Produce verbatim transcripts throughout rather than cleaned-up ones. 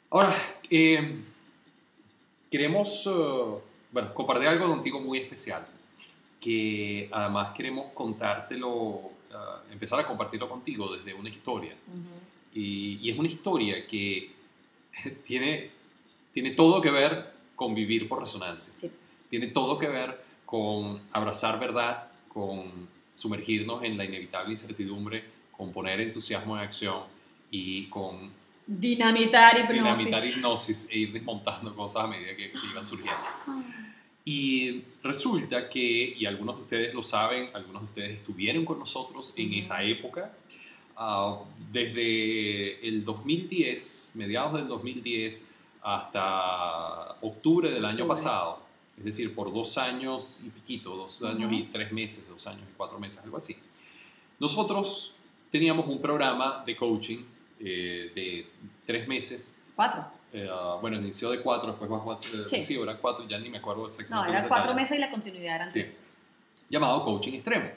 Ahora, eh, queremos uh, bueno, compartir algo contigo muy especial, que además queremos contártelo, uh, empezar a compartirlo contigo desde una historia. Ujú. Y, y es una historia que tiene, tiene todo que ver con vivir por resonancia. Sí. Tiene todo que ver con abrazar verdad, con sumergirnos en la inevitable incertidumbre, con poner entusiasmo en acción y con Dinamitar dinamitar hipnosis. hipnosis e ir desmontando cosas a medida que, que iban surgiendo. Y resulta que, y algunos de ustedes lo saben, algunos de ustedes estuvieron con nosotros en Ujú. esa época, uh, desde el dos mil diez, mediados del dos mil diez, hasta octubre del año Octubre. pasado, es decir, por dos años y piquito, dos años Ujú. y tres meses, dos años y cuatro meses, algo así. Nosotros teníamos un programa de coaching eh, de tres meses. Cuatro. Eh, uh, bueno, inició de cuatro, después bajó a eh, Sí. sí, era cuatro, ya ni me acuerdo No, exactamente los eran cuatro detalles. meses y la continuidad eran Sí. tres. Llamado Coaching Extremo.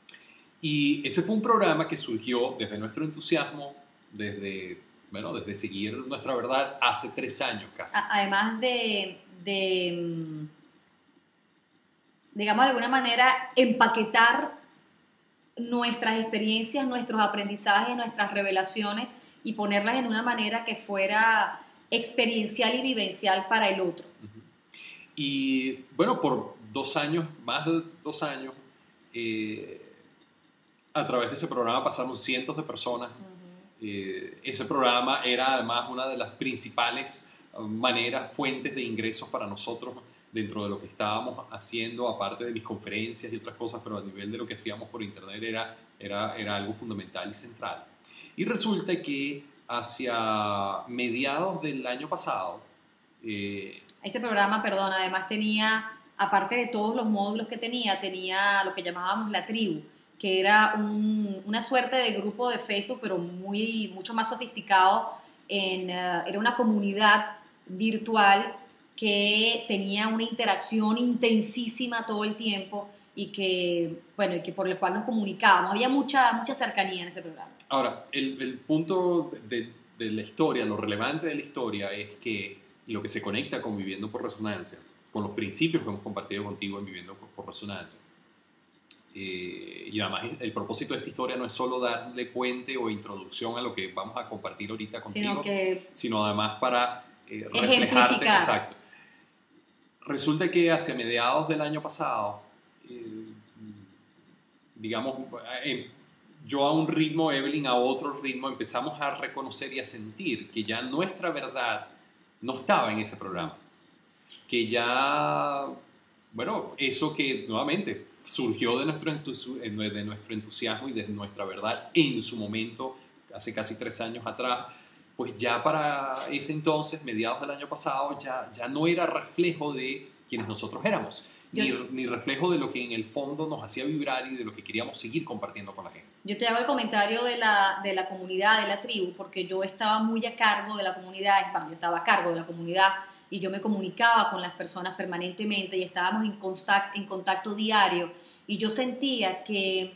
Y ese fue un programa que surgió desde nuestro entusiasmo, desde, bueno, desde seguir nuestra verdad hace tres años casi. A- además de, de, mm, digamos de alguna manera, empaquetar nuestras experiencias, nuestros aprendizajes, nuestras revelaciones y ponerlas en una manera que fuera experiencial y vivencial para el otro. Ujú. Y bueno, por dos años, más de dos años, eh, a través de ese programa pasaron cientos de personas. Uh-huh. Eh, ese programa era además una de las principales uh, maneras, fuentes de ingresos para nosotros dentro de lo que estábamos haciendo, aparte de mis conferencias y otras cosas, pero a nivel de lo que hacíamos por internet era, era, era algo fundamental y central. Y resulta que hacia mediados del año pasado, eh, Ese programa, perdón, además tenía, aparte de todos los módulos que tenía, tenía lo que llamábamos la tribu, que era un, una suerte de grupo de Facebook, pero muy, mucho más sofisticado. En, uh, era una comunidad virtual que tenía una interacción intensísima todo el tiempo y que, bueno, y que por el cual nos comunicábamos. Había mucha, mucha cercanía en ese programa. ahora, el, el punto de, de la historia, lo relevante de la historia es que lo que se conecta con Viviendo por Resonancia, con los principios que hemos compartido contigo en Viviendo por, por Resonancia, eh, y además el propósito de esta historia no es solo darle puente o introducción a lo que vamos a compartir ahorita contigo, Sino que sino además para eh, reflejarte. ejemplificar. Exacto. Resulta que hacia mediados del año pasado, eh, digamos, eh, yo a un ritmo, Evelyn a otro ritmo, empezamos a reconocer y a sentir que ya nuestra verdad no estaba en ese programa. Que ya, bueno, eso que nuevamente surgió de nuestro, de nuestro entusiasmo y de nuestra verdad en su momento, hace casi tres años atrás, pues ya para ese entonces, mediados del año pasado, ya, ya no era reflejo de quienes nosotros éramos. Yo, Ni, ni reflejo de lo que en el fondo nos hacía vibrar y de lo que queríamos seguir compartiendo con la gente. Yo te hago el comentario de la, de la comunidad, de la tribu, porque yo estaba muy a cargo de la comunidad, bueno, yo estaba a cargo de la comunidad y yo me comunicaba con las personas permanentemente y estábamos en contacto, en contacto diario y yo sentía que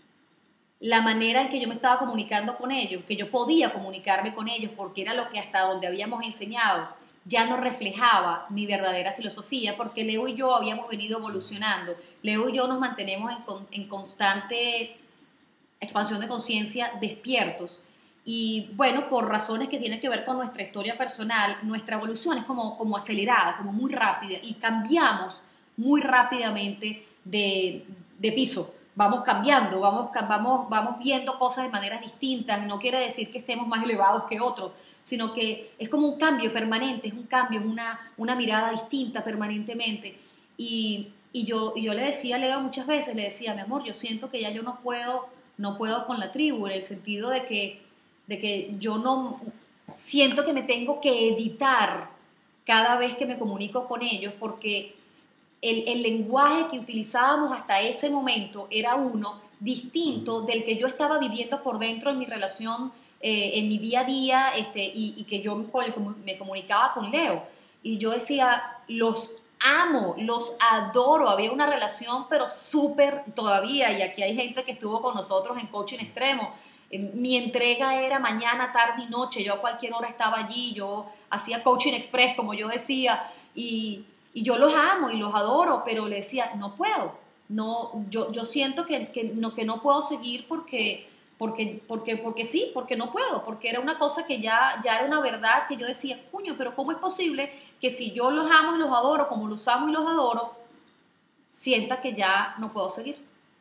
la manera en que yo me estaba comunicando con ellos, que yo podía comunicarme con ellos porque era lo que hasta donde habíamos enseñado, ya no reflejaba mi verdadera filosofía, porque Leo y yo habíamos venido evolucionando. Leo y yo nos mantenemos en, en constante expansión de conciencia, despiertos. Y bueno, por razones que tienen que ver con nuestra historia personal, nuestra evolución es como, como acelerada, como muy rápida, y cambiamos muy rápidamente de, de piso. Vamos cambiando, vamos, vamos, vamos viendo cosas de maneras distintas. No quiere decir que estemos más elevados que otros, sino que es como un cambio permanente, es un cambio, es una, una mirada distinta permanentemente. Y, y, yo, y yo le decía a Leo muchas veces, le decía, mi amor, yo siento que ya yo no puedo, no puedo con la tribu, en el sentido de que, de que yo no siento que me tengo que editar cada vez que me comunico con ellos, porque el, el lenguaje que utilizábamos hasta ese momento era uno distinto del que yo estaba viviendo por dentro en mi relación, eh, en mi día a día, este, y, y que yo con el, me comunicaba con Leo. Y yo decía, los amo, los adoro, había una relación pero súper todavía, y aquí hay gente que estuvo con nosotros en Coaching Extremo, eh, mi entrega era mañana, tarde y noche, yo a cualquier hora estaba allí, yo hacía coaching express, como yo decía, y, y yo los amo y los adoro, pero le decía, no puedo, no, yo, yo siento que, que, no, que no puedo seguir porque, porque, porque, porque sí, porque no puedo, porque era una cosa que ya, ya era una verdad que yo decía, cuño, pero ¿cómo es posible que si yo los amo y los adoro, como los amo y los adoro, sienta que ya no puedo seguir?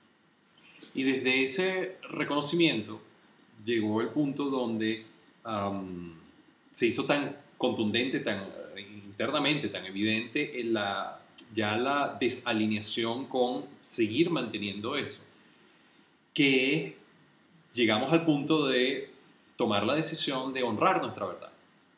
Y desde ese reconocimiento llegó el punto donde um, se hizo tan contundente, tan uh, internamente, tan evidente en la, ya la desalineación con seguir manteniendo eso, que llegamos al punto de tomar la decisión de honrar nuestra verdad.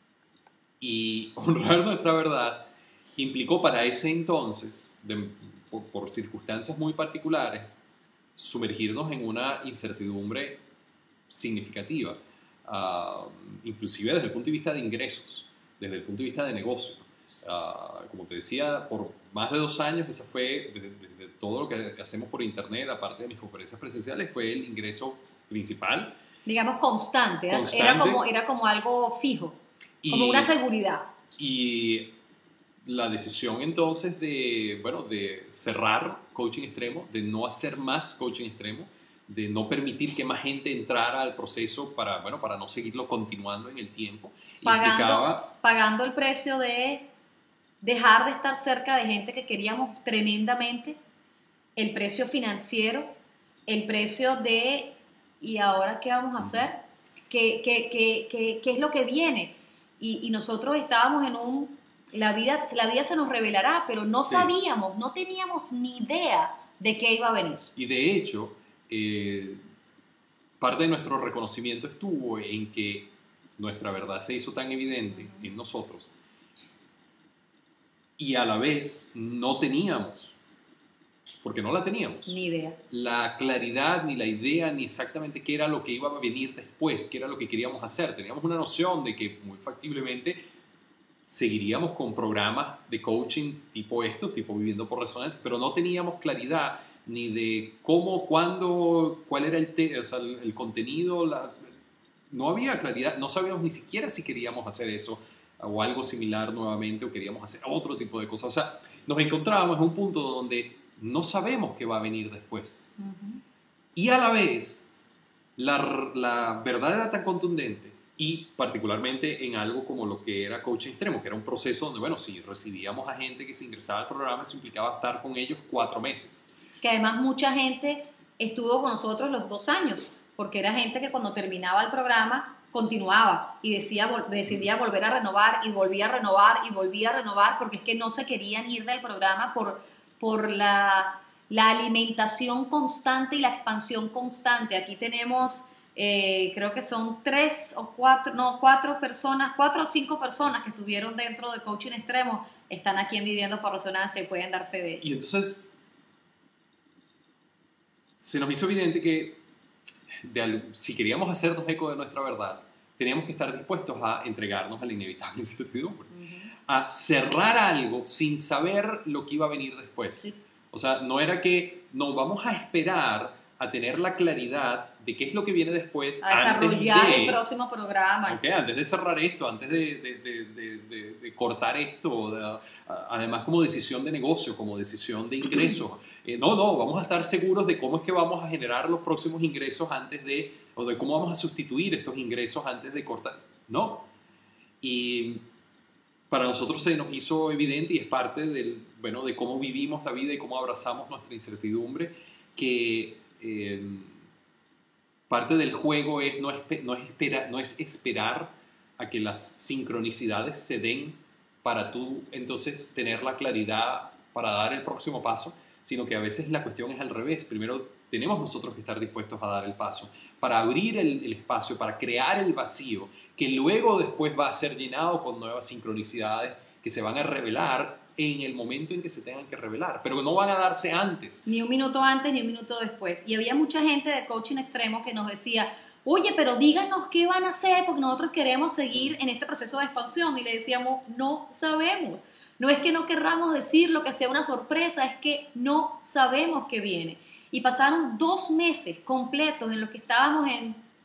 Y honrar nuestra verdad implicó para ese entonces, de, por, por circunstancias muy particulares, sumergirnos en una incertidumbre significativa, uh, inclusive desde el punto de vista de ingresos, desde el punto de vista de negocio. Uh, como te decía, por más de dos años, esa fue, de, de, de todo lo que hacemos por internet, aparte de mis conferencias presenciales, fue el ingreso principal. Digamos constante, constante. Era, como, era como algo fijo, como y, una seguridad. Y la decisión entonces de, bueno, de cerrar coaching extremo, de no hacer más coaching extremo, de no permitir que más gente entrara al proceso para, bueno, para no seguirlo continuando en el tiempo. Pagando, implicaba, pagando el precio de dejar de estar cerca de gente que queríamos tremendamente, el precio financiero, el precio de, ¿y ahora qué vamos a hacer? ¿Qué, qué, qué, qué, qué es lo que viene? Y, y nosotros estábamos en un... La vida, la vida se nos revelará, pero no sí. sabíamos, no teníamos ni idea de qué iba a venir. Y de hecho, eh, parte de nuestro reconocimiento estuvo en que nuestra verdad se hizo tan evidente uh-huh. en nosotros y a la vez no teníamos, porque no la teníamos, ni idea, la claridad, ni la idea, ni exactamente qué era lo que iba a venir después, qué era lo que queríamos hacer. Teníamos una noción de que muy factiblemente seguiríamos con programas de coaching tipo estos, tipo Viviendo por Resonancia, pero no teníamos claridad ni de cómo, cuándo, cuál era el, te, o sea, el, el contenido, la, no había claridad, no sabíamos ni siquiera si queríamos hacer eso o algo similar nuevamente o queríamos hacer otro tipo de cosas. O sea, nos encontrábamos en un punto donde no sabemos qué va a venir después. Uh-huh. Y a la vez, la, la verdad era tan contundente, y particularmente en algo como lo que era coaching extremo, que era un proceso donde, bueno, si recibíamos a gente que se ingresaba al programa, eso implicaba estar con ellos cuatro meses. Que además mucha gente estuvo con nosotros los dos años, porque era gente que cuando terminaba el programa continuaba y decía, decidía volver a renovar y volvía a renovar y volvía a renovar, porque es que no se querían ir del programa por, por la, la alimentación constante y la expansión constante. Aquí tenemos... Eh, creo que son tres o cuatro, no, cuatro personas, cuatro o cinco personas que estuvieron dentro de coaching extremo, están aquí en Viviendo por Resonancia y pueden dar fe de ello. Y entonces se nos hizo evidente que de, si queríamos hacernos eco de nuestra verdad, teníamos que estar dispuestos a entregarnos a la inevitable incertidumbre, uh-huh. a cerrar algo sin saber lo que iba a venir después. Sí. O sea, no era que nos vamos a esperar a tener la claridad de qué es lo que viene después. A desarrollar antes de, el próximo programa. Okay, antes de cerrar esto, antes de, de, de, de, de, de cortar esto, de, además como decisión de negocio, como decisión de ingresos. Eh, no, no, vamos a estar seguros de cómo es que vamos a generar los próximos ingresos antes de, o de cómo vamos a sustituir estos ingresos antes de cortar. No. Y para nosotros se nos hizo evidente, y es parte del, bueno, de cómo vivimos la vida y cómo abrazamos nuestra incertidumbre, que Eh, parte del juego es no, espe- no, es espera- no es esperar a que las sincronicidades se den para tú entonces tener la claridad para dar el próximo paso, sino que a veces la cuestión es al revés. Primero tenemos nosotros que estar dispuestos a dar el paso para abrir el, el espacio, para crear el vacío, que luego después va a ser llenado con nuevas sincronicidades que se van a revelar en el momento en que se tengan que revelar, pero no van a darse antes. Ni un minuto antes, ni un minuto después. Y había mucha gente de coaching extremo que nos decía, oye, pero díganos qué van a hacer, porque nosotros queremos seguir en este proceso de expansión. Y le decíamos, no sabemos. No es que no querramos decirlo, que sea una sorpresa, es que no sabemos qué viene. Y pasaron dos meses completos en los que estábamos en,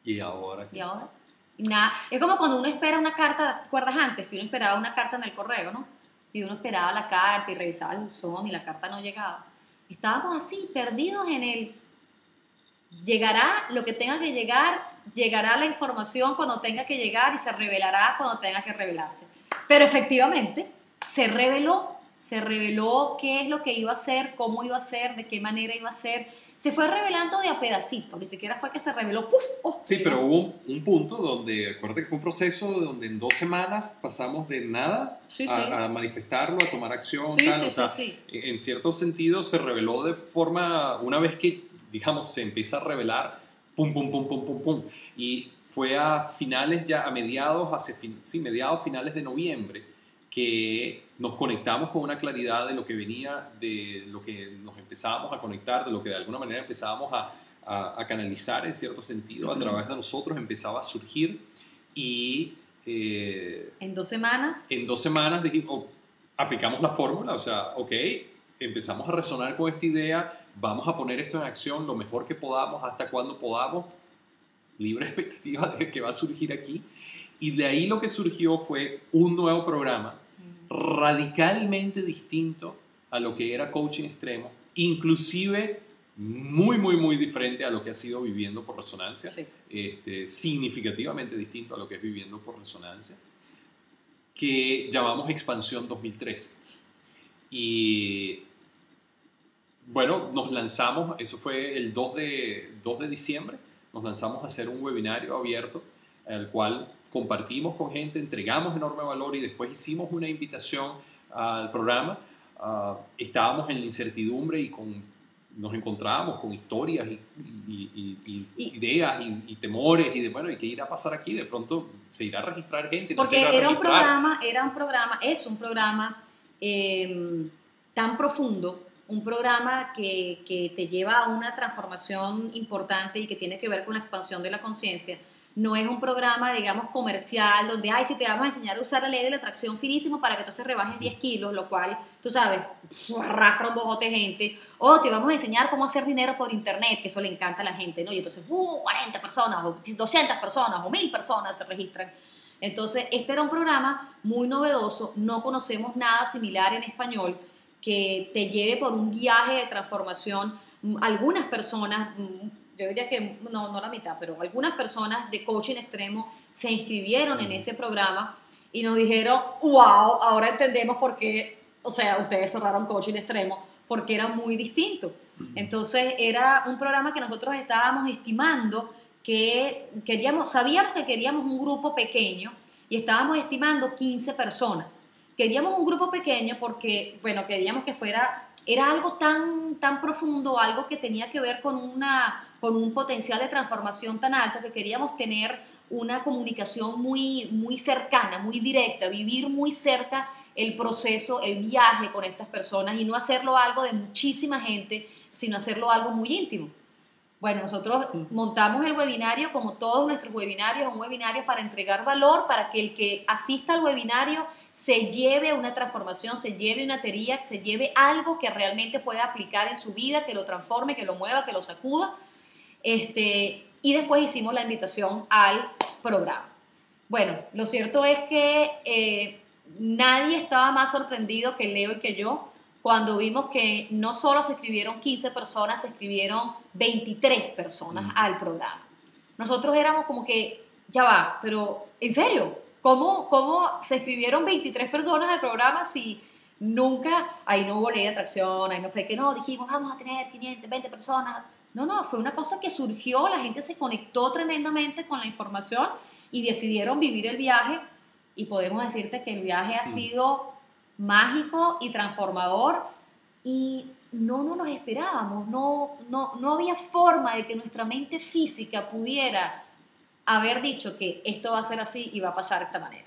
¿Y ahora? ¿Y ahora? Y nada, es como cuando uno espera una carta, ¿te acuerdas antes? Que uno esperaba una carta en el correo, ¿no? Y uno esperaba la carta y revisaba el buzón y la carta no llegaba. Estábamos así, perdidos en el... Llegará lo que tenga que llegar, llegará la información cuando tenga que llegar y se revelará cuando tenga que revelarse. Pero efectivamente, se reveló, se reveló qué es lo que iba a hacer, cómo iba a ser, de qué manera iba a ser. Se fue revelando de a pedacitos, ni siquiera fue que se reveló, ¡puf! Oh, Sí, llegó. pero hubo un, un punto donde, acuérdate que fue un proceso donde en dos semanas pasamos de nada Sí, a, sí. a manifestarlo, a tomar acción, Sí, tal. sí, O sea, sí, sí. en cierto sentido se reveló de forma, una vez que, digamos, se empieza a revelar, pum, pum, pum, pum, pum, pum. Y fue a finales ya, a mediados, hacia fin, sí, mediados, finales de noviembre, que nos conectamos con una claridad de lo que venía, de lo que nos empezábamos a conectar, de lo que de alguna manera empezábamos a, a, a canalizar en cierto sentido a través de nosotros, empezaba a surgir y eh, En dos semanas. en dos semanas dijimos, oh, aplicamos la fórmula, o sea, ok, empezamos a resonar con esta idea, vamos a poner esto en acción lo mejor que podamos, hasta cuando podamos, libre expectativa de que va a surgir aquí. Y de ahí lo que surgió fue un nuevo programa radicalmente distinto a lo que era coaching extremo, inclusive muy, muy, muy diferente a lo que ha sido Viviendo por Resonancia, Sí. este, significativamente distinto a lo que es Viviendo por Resonancia, que llamamos Expansión dos mil trece. Y bueno, nos lanzamos, eso fue el dos de, dos de diciembre, nos lanzamos a hacer un webinario abierto, el cual compartimos con gente, entregamos enorme valor y después hicimos una invitación al programa. Uh, estábamos en la incertidumbre y con, nos encontrábamos con historias y, y, y, y, y ideas y, y temores y de, bueno, ¿y qué irá a pasar aquí? De pronto se irá a registrar gente. No Porque se irá a era un registrar. programa, era un programa, es un programa eh, tan profundo, un programa que, que te lleva a una transformación importante y que tiene que ver con la expansión de la conciencia. No es un programa, digamos, comercial, donde, ay, si te vamos a enseñar a usar la ley de la atracción finísimo para que entonces rebajes diez kilos, lo cual, tú sabes, arrastra un bojote de gente. O te vamos a enseñar cómo hacer dinero por internet, que eso le encanta a la gente, ¿no? Y entonces, uh, cuarenta personas, o doscientas personas, o mil personas se registran. Entonces, este era un programa muy novedoso, no conocemos nada similar en español, que te lleve por un viaje de transformación. Algunas personas, yo diría que no, no la mitad, pero algunas personas de coaching extremo se inscribieron en ese programa y nos dijeron, wow, ahora entendemos por qué, o sea, ustedes cerraron coaching extremo, porque era muy distinto. Entonces era un programa que nosotros estábamos estimando que queríamos, sabíamos que queríamos un grupo pequeño y estábamos estimando quince personas. Queríamos un grupo pequeño porque, bueno, queríamos que fuera, era algo tan, tan profundo, algo que tenía que ver con, una, con un potencial de transformación tan alto que queríamos tener una comunicación muy, muy cercana, muy directa, vivir muy cerca el proceso, el viaje con estas personas y no hacerlo algo de muchísima gente, sino hacerlo algo muy íntimo. Bueno, nosotros montamos el webinario, como todos nuestros webinarios, un webinario para entregar valor, para que el que asista al webinario se lleve una transformación, se lleve una teoría, se lleve algo que realmente pueda aplicar en su vida, que lo transforme, que lo mueva, que lo sacuda. Este, y después hicimos la invitación al programa. Bueno, lo cierto es que eh, nadie estaba más sorprendido que Leo y que yo cuando vimos que no solo se escribieron quince personas, se escribieron veintitrés personas mm. al programa. Nosotros éramos como que, ya va, pero ¿en serio? ¿Cómo, cómo se escribieron veintitrés personas al programa si nunca, ahí no hubo ley de atracción, ahí no fue que no, dijimos vamos a tener quinientas veinte personas? No, no, fue una cosa que surgió, la gente se conectó tremendamente con la información y decidieron vivir el viaje y podemos decirte que el viaje ha sido mágico y transformador y no, no nos esperábamos, no, no, no había forma de que nuestra mente física pudiera haber dicho que esto va a ser así y va a pasar de esta manera.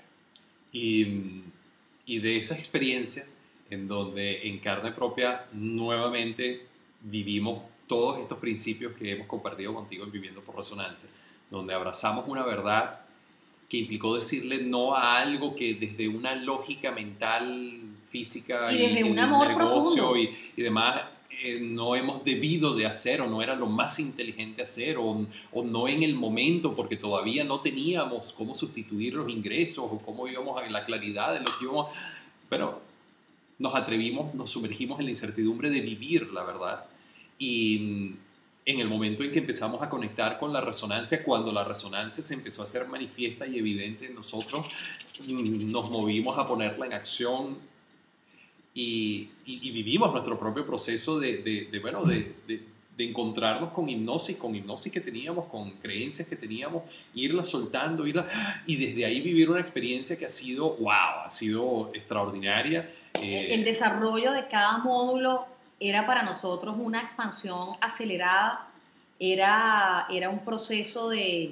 Y, y de esa experiencia en donde en carne propia nuevamente vivimos todos estos principios que hemos compartido contigo en Viviendo por Resonancia, donde abrazamos una verdad que implicó decirle no a algo que desde una lógica mental, física y desde y, un y amor negocio profundo y, y demás eh, no hemos debido de hacer o no era lo más inteligente hacer o, o no en el momento porque todavía no teníamos cómo sustituir los ingresos o cómo íbamos a la claridad de lo que íbamos... Pero nos atrevimos, nos sumergimos en la incertidumbre de vivir, la verdad. Y en el momento en que empezamos a conectar con la resonancia, cuando la resonancia se empezó a hacer manifiesta y evidente en nosotros, nos movimos a ponerla en acción y, y, y vivimos nuestro propio proceso de, de, de bueno, de, de, de encontrarnos con hipnosis, con hipnosis que teníamos, con creencias que teníamos, irla soltando, irla, y desde ahí vivir una experiencia que ha sido, wow, ha sido extraordinaria. Eh, el desarrollo de cada módulo era para nosotros una expansión acelerada, era, era un proceso de,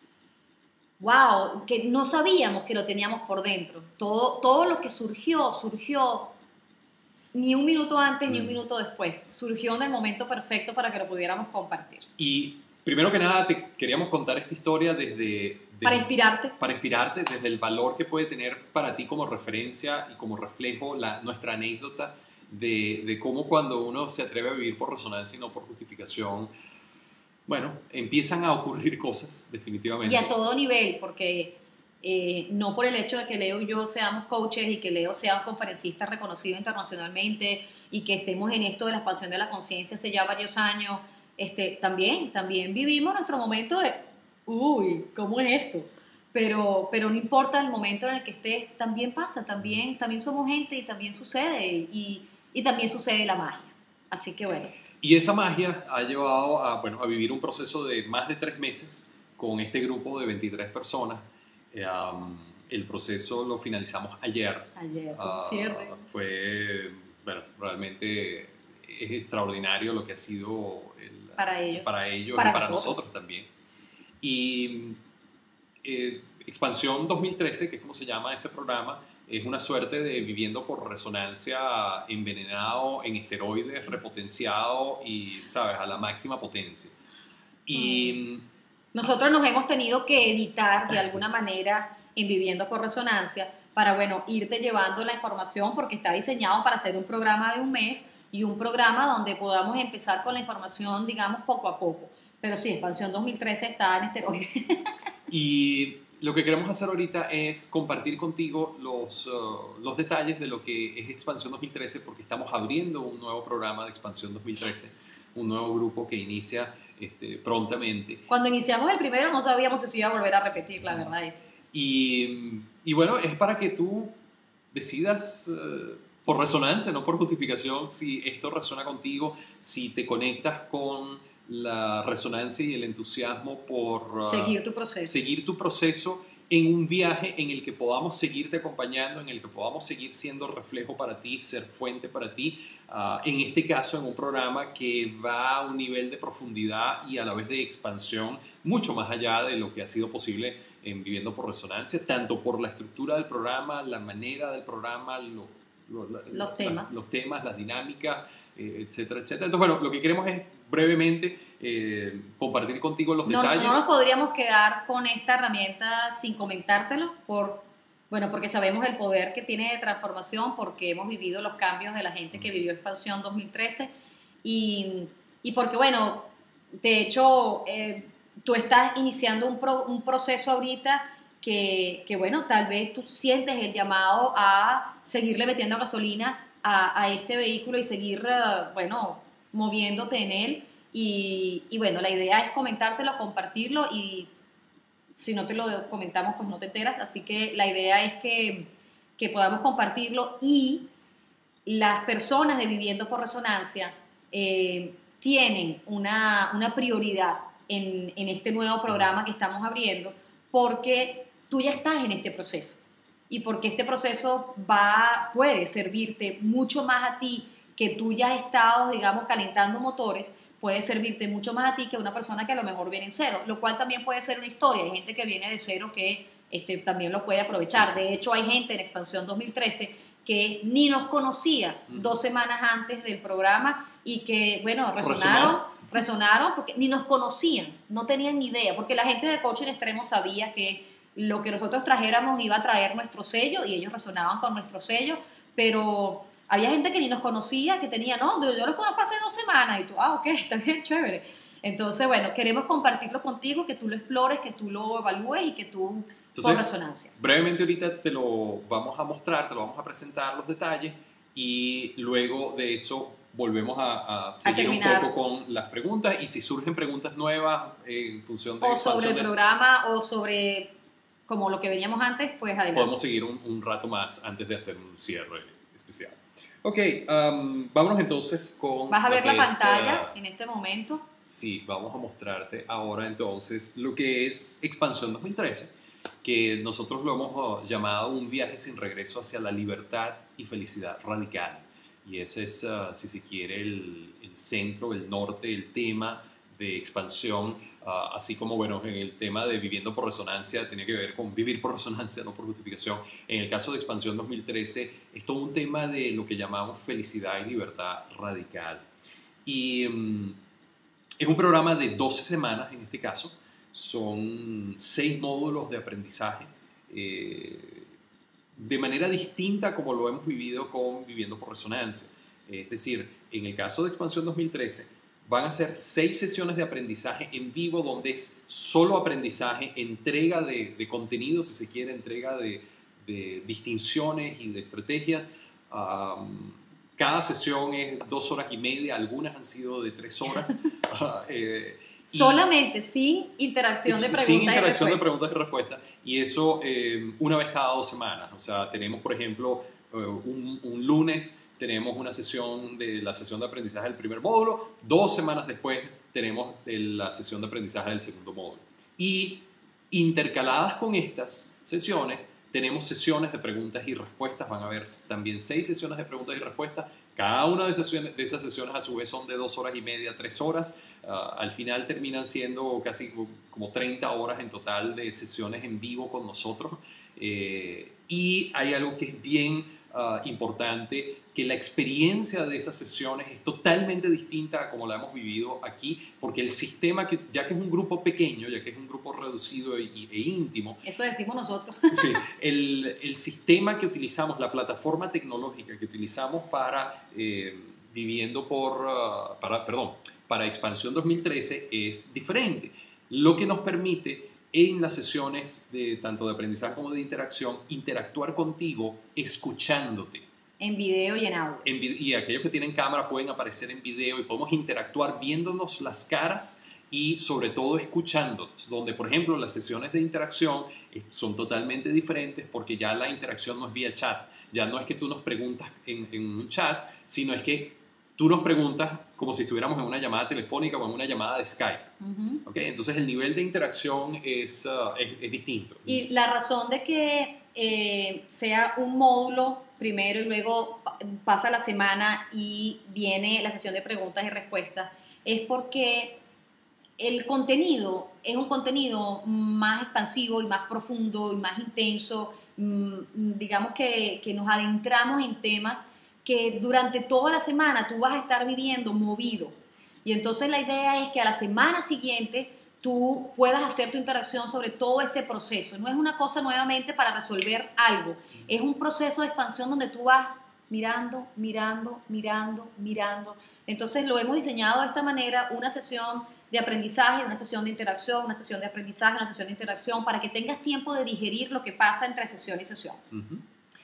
wow, que no sabíamos que lo teníamos por dentro. Todo, todo lo que surgió, surgió ni un minuto antes mm. ni un minuto después. Surgió en el momento perfecto para que lo pudiéramos compartir. Y primero que nada te queríamos contar esta historia desde... desde para inspirarte. Para inspirarte desde el valor que puede tener para ti como referencia y como reflejo la, nuestra anécdota de, de cómo cuando uno se atreve a vivir por resonancia y no por justificación, bueno, empiezan a ocurrir cosas definitivamente. Y a todo nivel, porque eh, no por el hecho de que Leo y yo seamos coaches y que Leo sea un conferencista reconocido internacionalmente y que estemos en esto de la expansión de la conciencia hace ya varios años, este, también, también vivimos nuestro momento de, uy, ¿cómo es esto? Pero, pero no importa el momento en el que estés, también pasa, también, también somos gente y también sucede y, y también sucede la magia. Así que bueno. Y esa magia ha llevado a, bueno, a vivir un proceso de más de tres meses con este grupo de veintitrés personas. Eh, um, el proceso lo finalizamos ayer. Ayer, fue uh, cierre. Fue, bueno, realmente es extraordinario lo que ha sido el, para ellos, para ellos para y para nosotros, nosotros también. Y eh, Expansión dos mil trece, que es como se llama ese programa, es una suerte de viviendo por resonancia envenenado en esteroides, repotenciado y, ¿sabes?, a la máxima potencia. Y... Mm. Nosotros nos hemos tenido que editar de alguna manera en Viviendo por Resonancia para, bueno, irte llevando la información porque está diseñado para hacer un programa de un mes y un programa donde podamos empezar con la información, digamos, poco a poco. Pero sí, Expansión dos mil trece está en esteroides. Y lo que queremos hacer ahorita es compartir contigo los, uh, los detalles de lo que es Expansión dos mil trece porque estamos abriendo un nuevo programa de Expansión dos mil trece, un nuevo grupo que inicia este, prontamente. Cuando iniciamos el primero no sabíamos si se iba a volver a repetir, la verdad es. Y, y bueno, es para que tú decidas uh, por resonancia, no por justificación, si esto resuena contigo, si te conectas con la resonancia y el entusiasmo por uh, seguir tu proceso. seguir tu proceso en un viaje en el que podamos seguirte acompañando, en el que podamos seguir siendo reflejo para ti, ser fuente para ti, uh, en este caso en un programa que va a un nivel de profundidad y a la vez de expansión mucho más allá de lo que ha sido posible en Viviendo por Resonancia, tanto por la estructura del programa, la manera del programa, los, los, los temas, la, los temas, las dinámicas, eh, etcétera, etcétera. Entonces, bueno, lo que queremos es brevemente eh, compartir contigo los no, detalles. No nos podríamos quedar con esta herramienta sin comentártelo, por, bueno, porque sabemos el poder que tiene de transformación, porque hemos vivido los cambios de la gente que vivió Expansión dos mil trece y, y porque, bueno, de hecho, eh, tú estás iniciando un, pro, un proceso ahorita que, que, bueno, tal vez tú sientes el llamado a seguirle metiendo gasolina a, a este vehículo y seguir, uh, bueno, moviéndote en él y, y bueno, la idea es comentártelo, compartirlo y si no te lo comentamos pues no te enteras, así que la idea es que, que podamos compartirlo y las personas de Viviendo por Resonancia eh, tienen una, una prioridad en, en este nuevo programa que estamos abriendo porque tú ya estás en este proceso y porque este proceso va, puede servirte mucho más a ti que tú ya has estado, digamos, calentando motores, puede servirte mucho más a ti que a una persona que a lo mejor viene en cero, lo cual también puede ser una historia. Hay gente que viene de cero que este, también lo puede aprovechar. De hecho, hay gente en Expansión dos mil trece que ni nos conocía dos semanas antes del programa y que, bueno, resonaron, resonaron porque ni nos conocían, no tenían ni idea, porque la gente de Coaching Extremo sabía que lo que nosotros trajéramos iba a traer nuestro sello y ellos resonaban con nuestro sello, pero... Había gente que ni nos conocía, que tenía, no, yo, yo los conozco hace dos semanas, y tú, ah, ok, está bien, chévere. Entonces, bueno, queremos compartirlo contigo, que tú lo explores, que tú lo evalúes y que tú Entonces, por resonancia. Brevemente ahorita te lo vamos a mostrar, te lo vamos a presentar los detalles y luego de eso volvemos a, a seguir a un poco con las preguntas y si surgen preguntas nuevas eh, en función de... O sobre el del, programa o sobre como lo que veníamos antes, pues adelante. Podemos seguir un, un rato más antes de hacer un cierre especial. Ok, um, vámonos entonces con... ¿Vas a ver la es, pantalla uh, en este momento? Sí, vamos a mostrarte ahora entonces lo que es Expansión dos mil trece, que nosotros lo hemos llamado un viaje sin regreso hacia la libertad y felicidad radical. Y ese es, uh, si se quiere, el, el centro, el norte, el tema de expansión, uh, así como, bueno, en el tema de viviendo por resonancia, tiene que ver con vivir por resonancia, no por justificación. En el caso de Expansión dos mil trece, es todo un tema de lo que llamamos felicidad y libertad radical. Y... Um, Es un programa de doce semanas en este caso, son seis módulos de aprendizaje, eh, de manera distinta como lo hemos vivido con Viviendo por Resonancia. Es decir, en el caso de Expansión dos mil trece, van a ser seis sesiones de aprendizaje en vivo donde es solo aprendizaje, entrega de, de contenido, si se quiere, entrega de, de distinciones y de estrategias. Um, Cada sesión es dos horas y media, algunas han sido de tres horas. uh, eh, Solamente, sin interacción de preguntas Sin interacción y de preguntas y respuestas. Y eso eh, una vez cada dos semanas. O sea, tenemos, por ejemplo, eh, un, un lunes tenemos una sesión de la sesión de aprendizaje del primer módulo. Dos semanas después tenemos la sesión de aprendizaje del segundo módulo. Y intercaladas con estas sesiones, tenemos sesiones de preguntas y respuestas, van a haber también seis sesiones de preguntas y respuestas. Cada una de esas, sesiones, de esas sesiones a su vez son de dos horas y media, tres horas. Uh, al final terminan siendo casi como treinta horas en total de sesiones en vivo con nosotros. Eh, y hay algo que es bien uh, importante, que la experiencia de esas sesiones es totalmente distinta a como la hemos vivido aquí, porque el sistema, que, ya que es un grupo pequeño, ya que es un grupo reducido e, e íntimo, eso decimos nosotros. Sí, el, el sistema que utilizamos, la plataforma tecnológica que utilizamos para eh, viviendo por, uh, para, perdón, para Expansión dos mil trece es diferente, lo que nos permite en las sesiones de tanto de aprendizaje como de interacción interactuar contigo escuchándote. En video y en audio. En, y aquellos que tienen cámara pueden aparecer en video y podemos interactuar viéndonos las caras y sobre todo escuchándonos, donde por ejemplo las sesiones de interacción son totalmente diferentes porque ya la interacción no es vía chat, ya no es que tú nos preguntas en, en un chat, sino es que tú nos preguntas como si estuviéramos en una llamada telefónica o en una llamada de Skype. Uh-huh. ¿Okay? Entonces el nivel de interacción es, uh, es, es distinto. Y la razón de que eh, sea un módulo primero y luego pasa la semana y viene la sesión de preguntas y respuestas es porque el contenido es un contenido más expansivo y más profundo y más intenso. Digamos que, que nos adentramos en temas que durante toda la semana tú vas a estar viviendo movido. Y entonces la idea es que a la semana siguiente tú puedas hacer tu interacción sobre todo ese proceso. No es una cosa nuevamente para resolver algo. Es un proceso de expansión donde tú vas mirando, mirando, mirando, mirando. Entonces lo hemos diseñado de esta manera, una sesión de aprendizaje, una sesión de interacción, una sesión de aprendizaje, una sesión de interacción, para que tengas tiempo de digerir lo que pasa entre sesión y sesión. Uh-huh.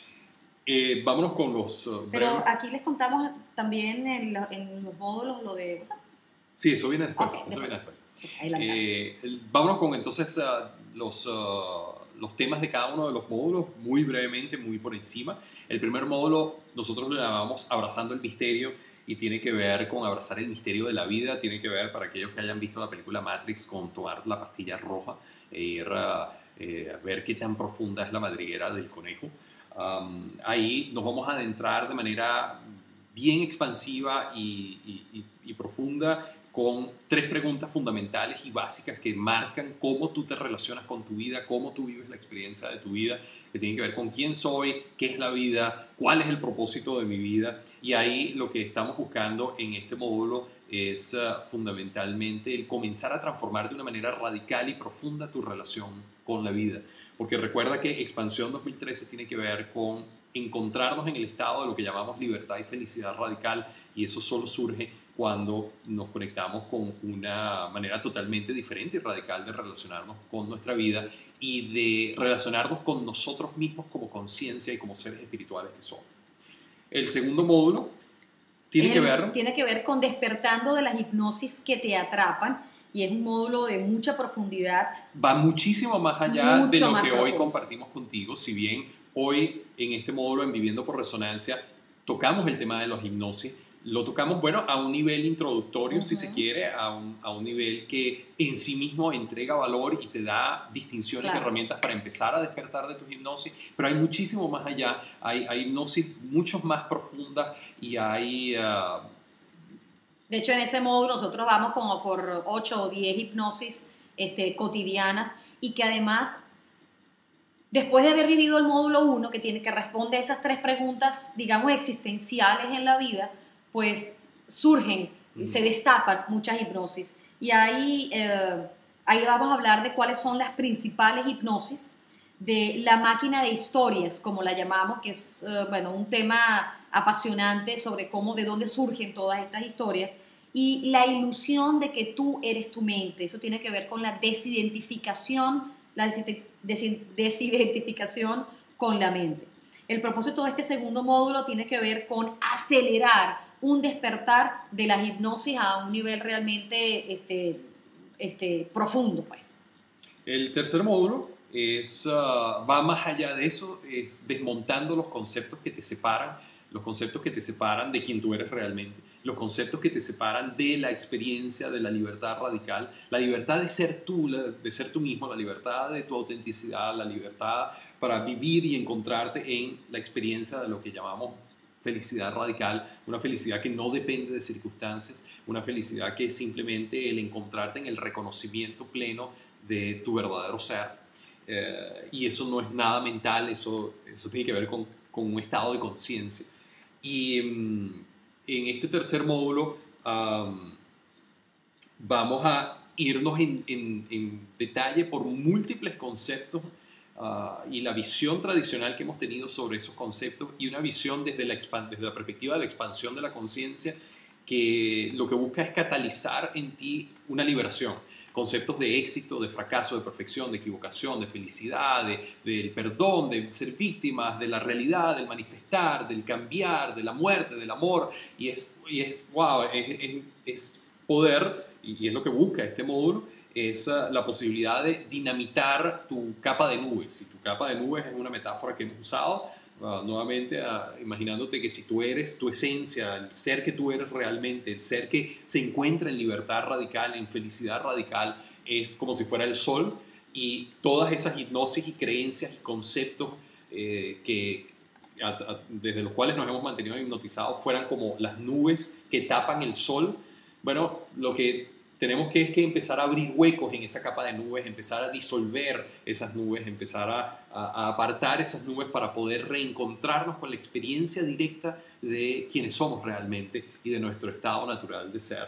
Eh, vámonos con los... Uh, Pero aquí les contamos también en, la, en los módulos lo de... ¿sabes? Sí, eso viene después. Okay, eso después. viene después. Okay, eh, el, vámonos con entonces uh, los, uh, los temas de cada uno de los módulos, muy brevemente, muy por encima. El primer módulo nosotros lo llamamos Abrazando el Misterio y tiene que ver con abrazar el misterio de la vida, tiene que ver, para aquellos que hayan visto la película Matrix, con tomar la pastilla roja e ir a, eh, a ver qué tan profunda es la madriguera del conejo. Um, ahí nos vamos a adentrar de manera bien expansiva y, y, y, y profunda con tres preguntas fundamentales y básicas que marcan cómo tú te relacionas con tu vida, cómo tú vives la experiencia de tu vida, que tienen que ver con quién soy, qué es la vida, cuál es el propósito de mi vida. Y ahí lo que estamos buscando en este módulo es uh, fundamentalmente el comenzar a transformar de una manera radical y profunda tu relación con la vida. Porque recuerda que Expansión dos mil trece tiene que ver con encontrarnos en el estado de lo que llamamos libertad y felicidad radical, y eso solo surge cuando nos conectamos con una manera totalmente diferente y radical de relacionarnos con nuestra vida y de relacionarnos con nosotros mismos como conciencia y como seres espirituales que somos. El segundo módulo tiene el, que ver... Tiene que ver con despertando de las hipnosis que te atrapan, y es un módulo de mucha profundidad. Va muchísimo más allá Mucho de lo más que profundo. hoy compartimos contigo, si bien hoy en este módulo en Viviendo por Resonancia tocamos el tema de los hipnosis, lo tocamos, bueno, a un nivel introductorio, uh-huh. si se quiere, a un, a un nivel que en sí mismo entrega valor y te da distinciones y claro. herramientas para empezar a despertar de tus hipnosis, pero hay muchísimo más allá, hay, hay hipnosis mucho más profundas y hay... Uh, de hecho, en ese módulo nosotros vamos como por ocho o diez hipnosis este, cotidianas, y que además, después de haber vivido el módulo uno, que tiene que responder a esas tres preguntas, digamos, existenciales en la vida, pues surgen, mm. se destapan muchas hipnosis. Y ahí, eh, ahí vamos a hablar de cuáles son las principales hipnosis, de la máquina de historias, como la llamamos, que es eh, bueno, un tema apasionante sobre cómo, de dónde surgen todas estas historias, y la ilusión de que tú eres tu mente. Eso tiene que ver con la desidentificación, la desidentificación con la mente. El propósito de este segundo módulo tiene que ver con acelerar un despertar de las hipnosis a un nivel realmente este, este, profundo, pues. El tercer módulo es, uh, va más allá de eso, es desmontando los conceptos que te separan, los conceptos que te separan de quien tú eres realmente, los conceptos que te separan de la experiencia de la libertad radical, la libertad de ser tú, de ser tú mismo, la libertad de tu autenticidad, la libertad para vivir y encontrarte en la experiencia de lo que llamamos felicidad radical, una felicidad que no depende de circunstancias, una felicidad que es simplemente el encontrarte en el reconocimiento pleno de tu verdadero ser. Eh, y eso no es nada mental, eso, eso tiene que ver con, con un estado de conciencia. Y um, en este tercer módulo um, vamos a irnos en, en, en detalle por múltiples conceptos uh, y la visión tradicional que hemos tenido sobre esos conceptos, y una visión desde la, desde la perspectiva de la expansión de la conciencia, que lo que busca es catalizar en ti una liberación. Conceptos de éxito, de fracaso, de perfección, de equivocación, de felicidad, de, del perdón, de ser víctimas, de la realidad, del manifestar, del cambiar, de la muerte, del amor. Y es, y es wow, es, es, es poder, y es lo que busca este módulo, es uh, la posibilidad de dinamitar tu capa de nubes. Y tu capa de nubes es una metáfora que hemos usado, uh, nuevamente uh, imaginándote que si tú eres tu esencia, el ser que tú eres realmente, el ser que se encuentra en libertad radical, en felicidad radical, es como si fuera el sol, y todas esas hipnosis y creencias y conceptos eh, que, a, a, desde los cuales nos hemos mantenido hipnotizados fueran como las nubes que tapan el sol. Bueno, lo que tenemos que es que empezar a abrir huecos en esa capa de nubes, empezar a disolver esas nubes, empezar a, a, a apartar esas nubes para poder reencontrarnos con la experiencia directa de quienes somos realmente y de nuestro estado natural de ser.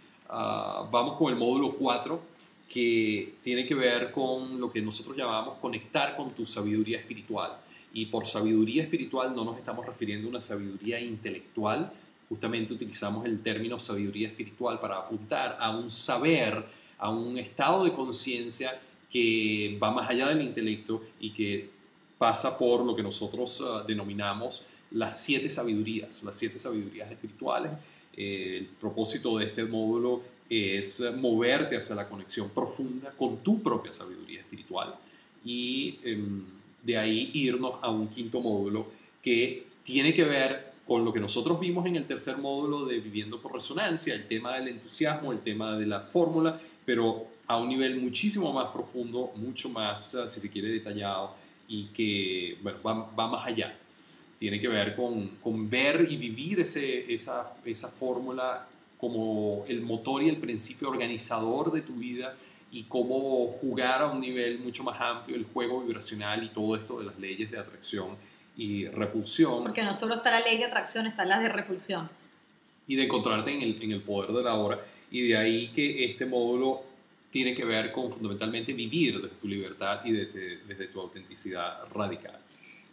Uh, vamos con el módulo cuatro, que tiene que ver con lo que nosotros llamamos conectar con tu sabiduría espiritual. Y por sabiduría espiritual no nos estamos refiriendo a una sabiduría intelectual. Justamente utilizamos el término sabiduría espiritual para apuntar a un saber, a un estado de conciencia que va más allá del intelecto y que pasa por lo que nosotros uh, denominamos las siete sabidurías, las siete sabidurías espirituales. Eh, el propósito de este módulo es moverte hacia la conexión profunda con tu propia sabiduría espiritual, y eh, de ahí irnos a un quinto módulo que tiene que ver con lo que nosotros vimos en el tercer módulo de Viviendo por Resonancia, el tema del entusiasmo, el tema de la fórmula, pero a un nivel muchísimo más profundo, mucho más, si se quiere, detallado, y que bueno, va, va más allá. Tiene que ver con, con ver y vivir ese, esa, esa fórmula como el motor y el principio organizador de tu vida, y cómo jugar a un nivel mucho más amplio el juego vibracional y todo esto de las leyes de atracción y repulsión. Porque no solo está la ley de atracción, está la de repulsión. Y de encontrarte en el, en el poder de la hora. Y de ahí que este módulo tiene que ver con fundamentalmente vivir desde tu libertad y desde, desde tu autenticidad radical.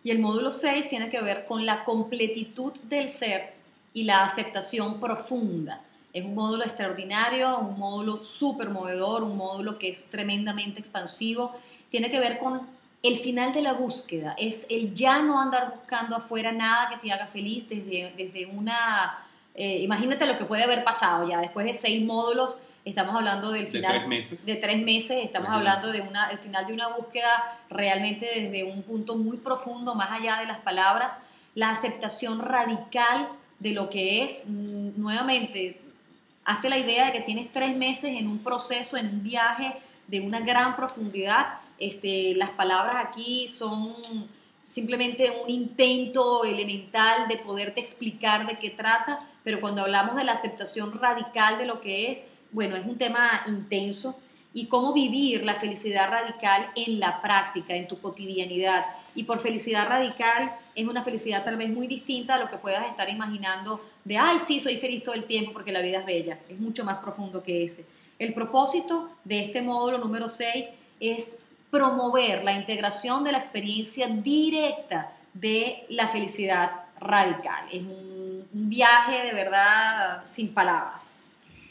Y el módulo seis tiene que ver con la completitud del ser y la aceptación profunda. Es un módulo extraordinario, un módulo súper movedor, un módulo que es tremendamente expansivo. Tiene que ver con el final de la búsqueda, es el ya no andar buscando afuera nada que te haga feliz desde, desde una... Eh, imagínate lo que puede haber pasado ya después de seis módulos. Estamos hablando del final de tres meses. De tres meses estamos uh-huh. hablando de una, el final de una búsqueda realmente desde un punto muy profundo, más allá de las palabras, la aceptación radical de lo que es. Nuevamente, hazte la idea de que tienes tres meses en un proceso, en un viaje de una gran profundidad. Este, las palabras aquí son simplemente un intento elemental de poderte explicar de qué trata, pero cuando hablamos de la aceptación radical de lo que es, bueno, es un tema intenso. Y cómo vivir la felicidad radical en la práctica, en tu cotidianidad. Y por felicidad radical es una felicidad tal vez muy distinta a lo que puedas estar imaginando de, ay, sí, soy feliz todo el tiempo porque la vida es bella. Es mucho más profundo que ese. El propósito de este módulo número seis es promover la integración de la experiencia directa de la felicidad radical. Es un, un viaje de verdad sin palabras.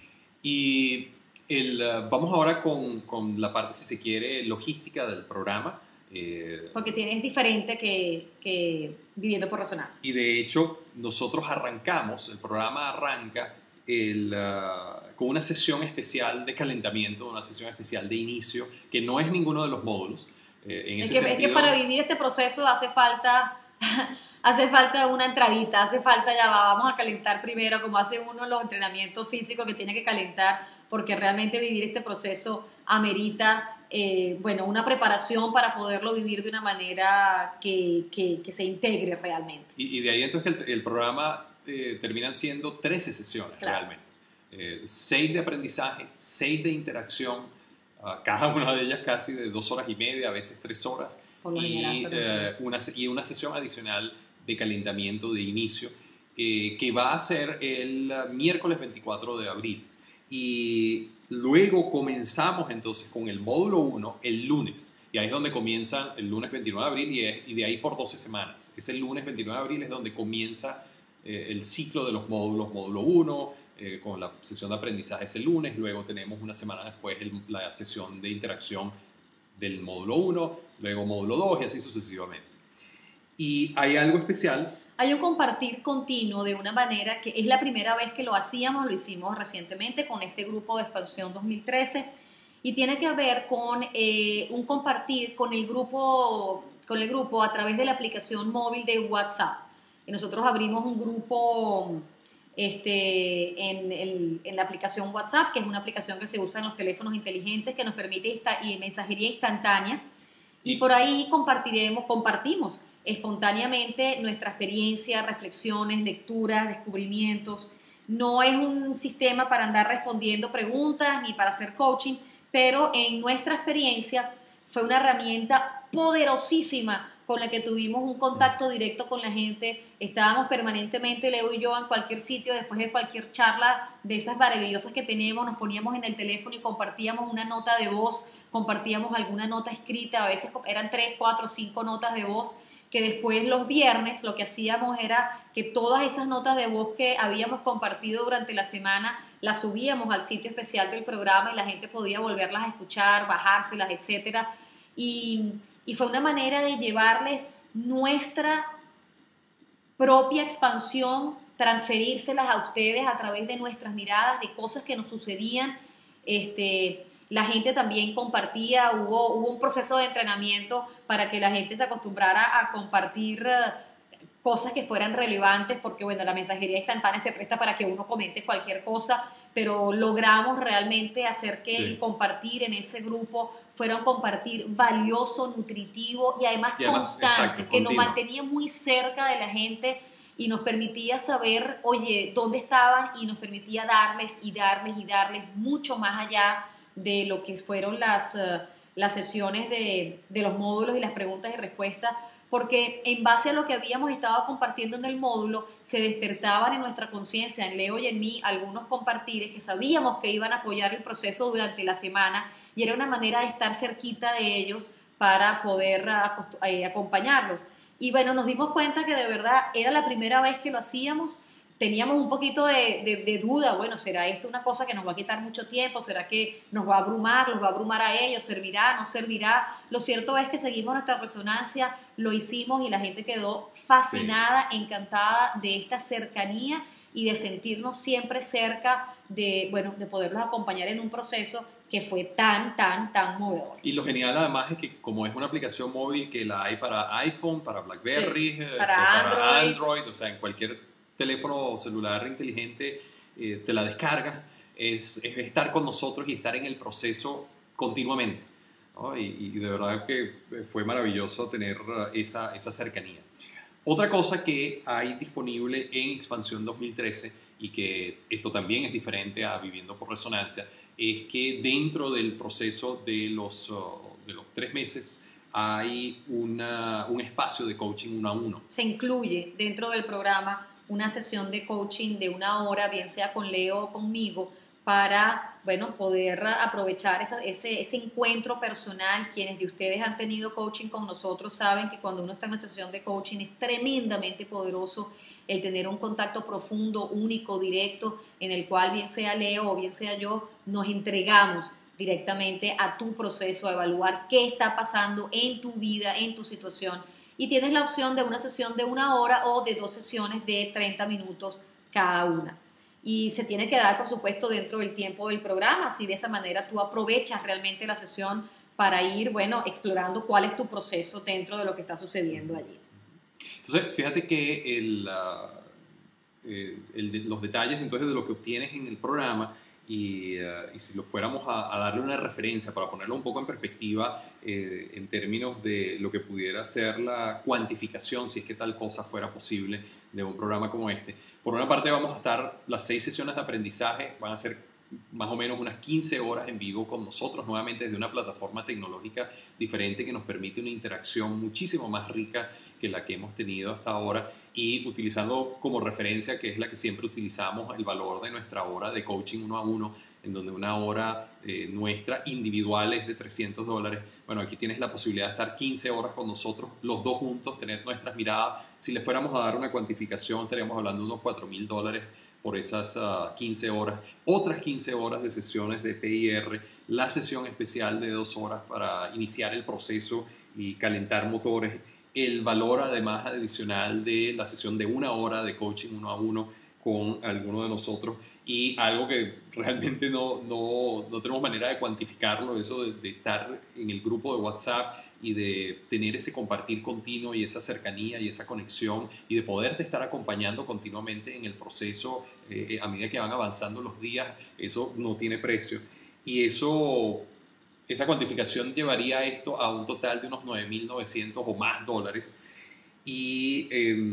Y el, uh, vamos ahora con, con la parte, si se quiere, logística del programa. Eh, Porque tienes diferente que, que Viviendo por Resonancia. Y de hecho, nosotros arrancamos, el programa arranca el, uh, con una sesión especial de calentamiento, una sesión especial de inicio, que no es ninguno de los módulos. Eh, en es, ese que, sentido, es que para vivir este proceso hace falta... hace falta una entradita, hace falta, ya va, vamos a calentar primero, como hace uno en los entrenamientos físicos que tiene que calentar, porque realmente vivir este proceso amerita, eh, bueno, una preparación para poderlo vivir de una manera que, que, que se integre realmente. Y, y de ahí entonces el, el programa eh, terminan siendo trece sesiones, claro, realmente. Eh, seis de aprendizaje, seis de interacción, uh, cada una de ellas casi de dos horas y media, a veces tres horas, Por lo y, general, eh, una, y una sesión adicional de calentamiento de inicio, eh, que va a ser el miércoles veinticuatro de abril. Y luego comenzamos entonces con el módulo uno el lunes. Y ahí es donde comienza el lunes veintinueve de abril y, es, y de ahí por doce semanas. Es el lunes veintinueve de abril es donde comienza eh, el ciclo de los módulos. Módulo uno, eh, con la sesión de aprendizaje es el lunes. Luego tenemos una semana después el, la sesión de interacción del módulo uno. Luego módulo dos y así sucesivamente. Y hay algo especial. Hay un compartir continuo de una manera que es la primera vez que lo hacíamos, lo hicimos recientemente con este grupo de expansión dos mil trece y tiene que ver con eh, un compartir con el grupo, con el grupo a través de la aplicación móvil de WhatsApp. Y nosotros abrimos un grupo este, en, el, en la aplicación WhatsApp, que es una aplicación que se usa en los teléfonos inteligentes que nos permite esta, y mensajería instantánea y por ahí compartiremos, compartimos espontáneamente nuestra experiencia, reflexiones, lecturas, descubrimientos. No es un sistema para andar respondiendo preguntas ni para hacer coaching, pero en nuestra experiencia fue una herramienta poderosísima con la que tuvimos un contacto directo con la gente. Estábamos permanentemente, Leo y yo, en cualquier sitio, después de cualquier charla de esas maravillosas que teníamos, nos poníamos en el teléfono y compartíamos una nota de voz, compartíamos alguna nota escrita, a veces eran tres, cuatro, cinco notas de voz, que después los viernes lo que hacíamos era que todas esas notas de voz que habíamos compartido durante la semana las subíamos al sitio especial del programa y la gente podía volverlas a escuchar, bajárselas, etcétera. Y, y fue una manera de llevarles nuestra propia expansión, transferírselas a ustedes a través de nuestras miradas, de cosas que nos sucedían. Este, la gente también compartía, hubo, hubo un proceso de entrenamiento para que la gente se acostumbrara a compartir uh, cosas que fueran relevantes, porque bueno, la mensajería instantánea se presta para que uno comente cualquier cosa, pero logramos realmente hacer que sí. el compartir en ese grupo fuera un compartir valioso, nutritivo y además, y además constante, exacto, que continuo. Nos mantenía muy cerca de la gente y nos permitía saber, oye, dónde estaban, y nos permitía darles y darles y darles mucho más allá de lo que fueron las, uh, las sesiones de, de los módulos y las preguntas y respuestas, porque en base a lo que habíamos estado compartiendo en el módulo, se despertaban en nuestra conciencia, en Leo y en mí, algunos compartires que sabíamos que iban a apoyar el proceso durante la semana, y era una manera de estar cerquita de ellos para poder uh, acompañarlos. Y bueno, nos dimos cuenta que de verdad era la primera vez que lo hacíamos. Teníamos un poquito de, de, de duda, bueno, ¿será esto una cosa que nos va a quitar mucho tiempo? ¿Será que nos va a abrumar? ¿Los va a abrumar a ellos? ¿Servirá? ¿No servirá? Lo cierto es que seguimos nuestra resonancia, lo hicimos y la gente quedó fascinada, sí. encantada de esta cercanía y de sentirnos siempre cerca de, bueno, de poderlos acompañar en un proceso que fue tan, tan, tan movedor. Y lo genial además es que como es una aplicación móvil que la hay para iPhone, para BlackBerry, sí, eh, para, Android. para Android, o sea, en cualquier teléfono celular inteligente eh, te la descargas, es, es estar con nosotros y estar en el proceso continuamente, ¿no? y, y de verdad que fue maravilloso tener esa, esa cercanía. Otra cosa que hay disponible en Expansión dos mil trece y que esto también es diferente a Viviendo por Resonancia, es que dentro del proceso de los, uh, de los tres meses hay una, un espacio de coaching uno a uno. Se incluye dentro del programa una sesión de coaching de una hora, bien sea con Leo o conmigo, para, bueno, poder aprovechar esa, ese, ese encuentro personal. Quienes de ustedes han tenido coaching con nosotros saben que cuando uno está en una sesión de coaching es tremendamente poderoso el tener un contacto profundo, único, directo, en el cual bien sea Leo o bien sea yo, nos entregamos directamente a tu proceso, a evaluar qué está pasando en tu vida, en tu situación. Y tienes la opción de una sesión de una hora o de dos sesiones de treinta minutos cada una. Y se tiene que dar, por supuesto, dentro del tiempo del programa, así de esa manera tú aprovechas realmente la sesión para ir, bueno, explorando cuál es tu proceso dentro de lo que está sucediendo allí. Entonces, fíjate que el, uh, el, los detalles entonces de lo que obtienes en el programa y, uh, y si lo fuéramos a, a darle una referencia para ponerlo un poco en perspectiva eh, en términos de lo que pudiera ser la cuantificación, si es que tal cosa fuera posible de un programa como este. Por una parte vamos a estar las seis sesiones de aprendizaje, van a ser más o menos unas quince horas en vivo con nosotros nuevamente desde una plataforma tecnológica diferente que nos permite una interacción muchísimo más rica que la que hemos tenido hasta ahora y utilizando como referencia, que es la que siempre utilizamos, el valor de nuestra hora de coaching uno a uno, en donde una hora eh, nuestra individual es de trescientos dólares. Bueno, aquí tienes la posibilidad de estar quince horas con nosotros, los dos juntos, tener nuestras miradas. Si le fuéramos a dar una cuantificación, estaríamos hablando de unos cuatro mil dólares por esas uh, quince horas, otras quince horas de sesiones de P I R, la sesión especial de dos horas para iniciar el proceso y calentar motores, el valor además adicional de la sesión de una hora de coaching uno a uno con alguno de nosotros y algo que realmente no, no, no tenemos manera de cuantificarlo, eso de, de estar en el grupo de WhatsApp y de tener ese compartir continuo y esa cercanía y esa conexión y de poderte estar acompañando continuamente en el proceso eh, a medida que van avanzando los días, eso no tiene precio. Y eso, esa cuantificación llevaría esto a un total de unos nueve mil novecientos o más dólares. Y eh,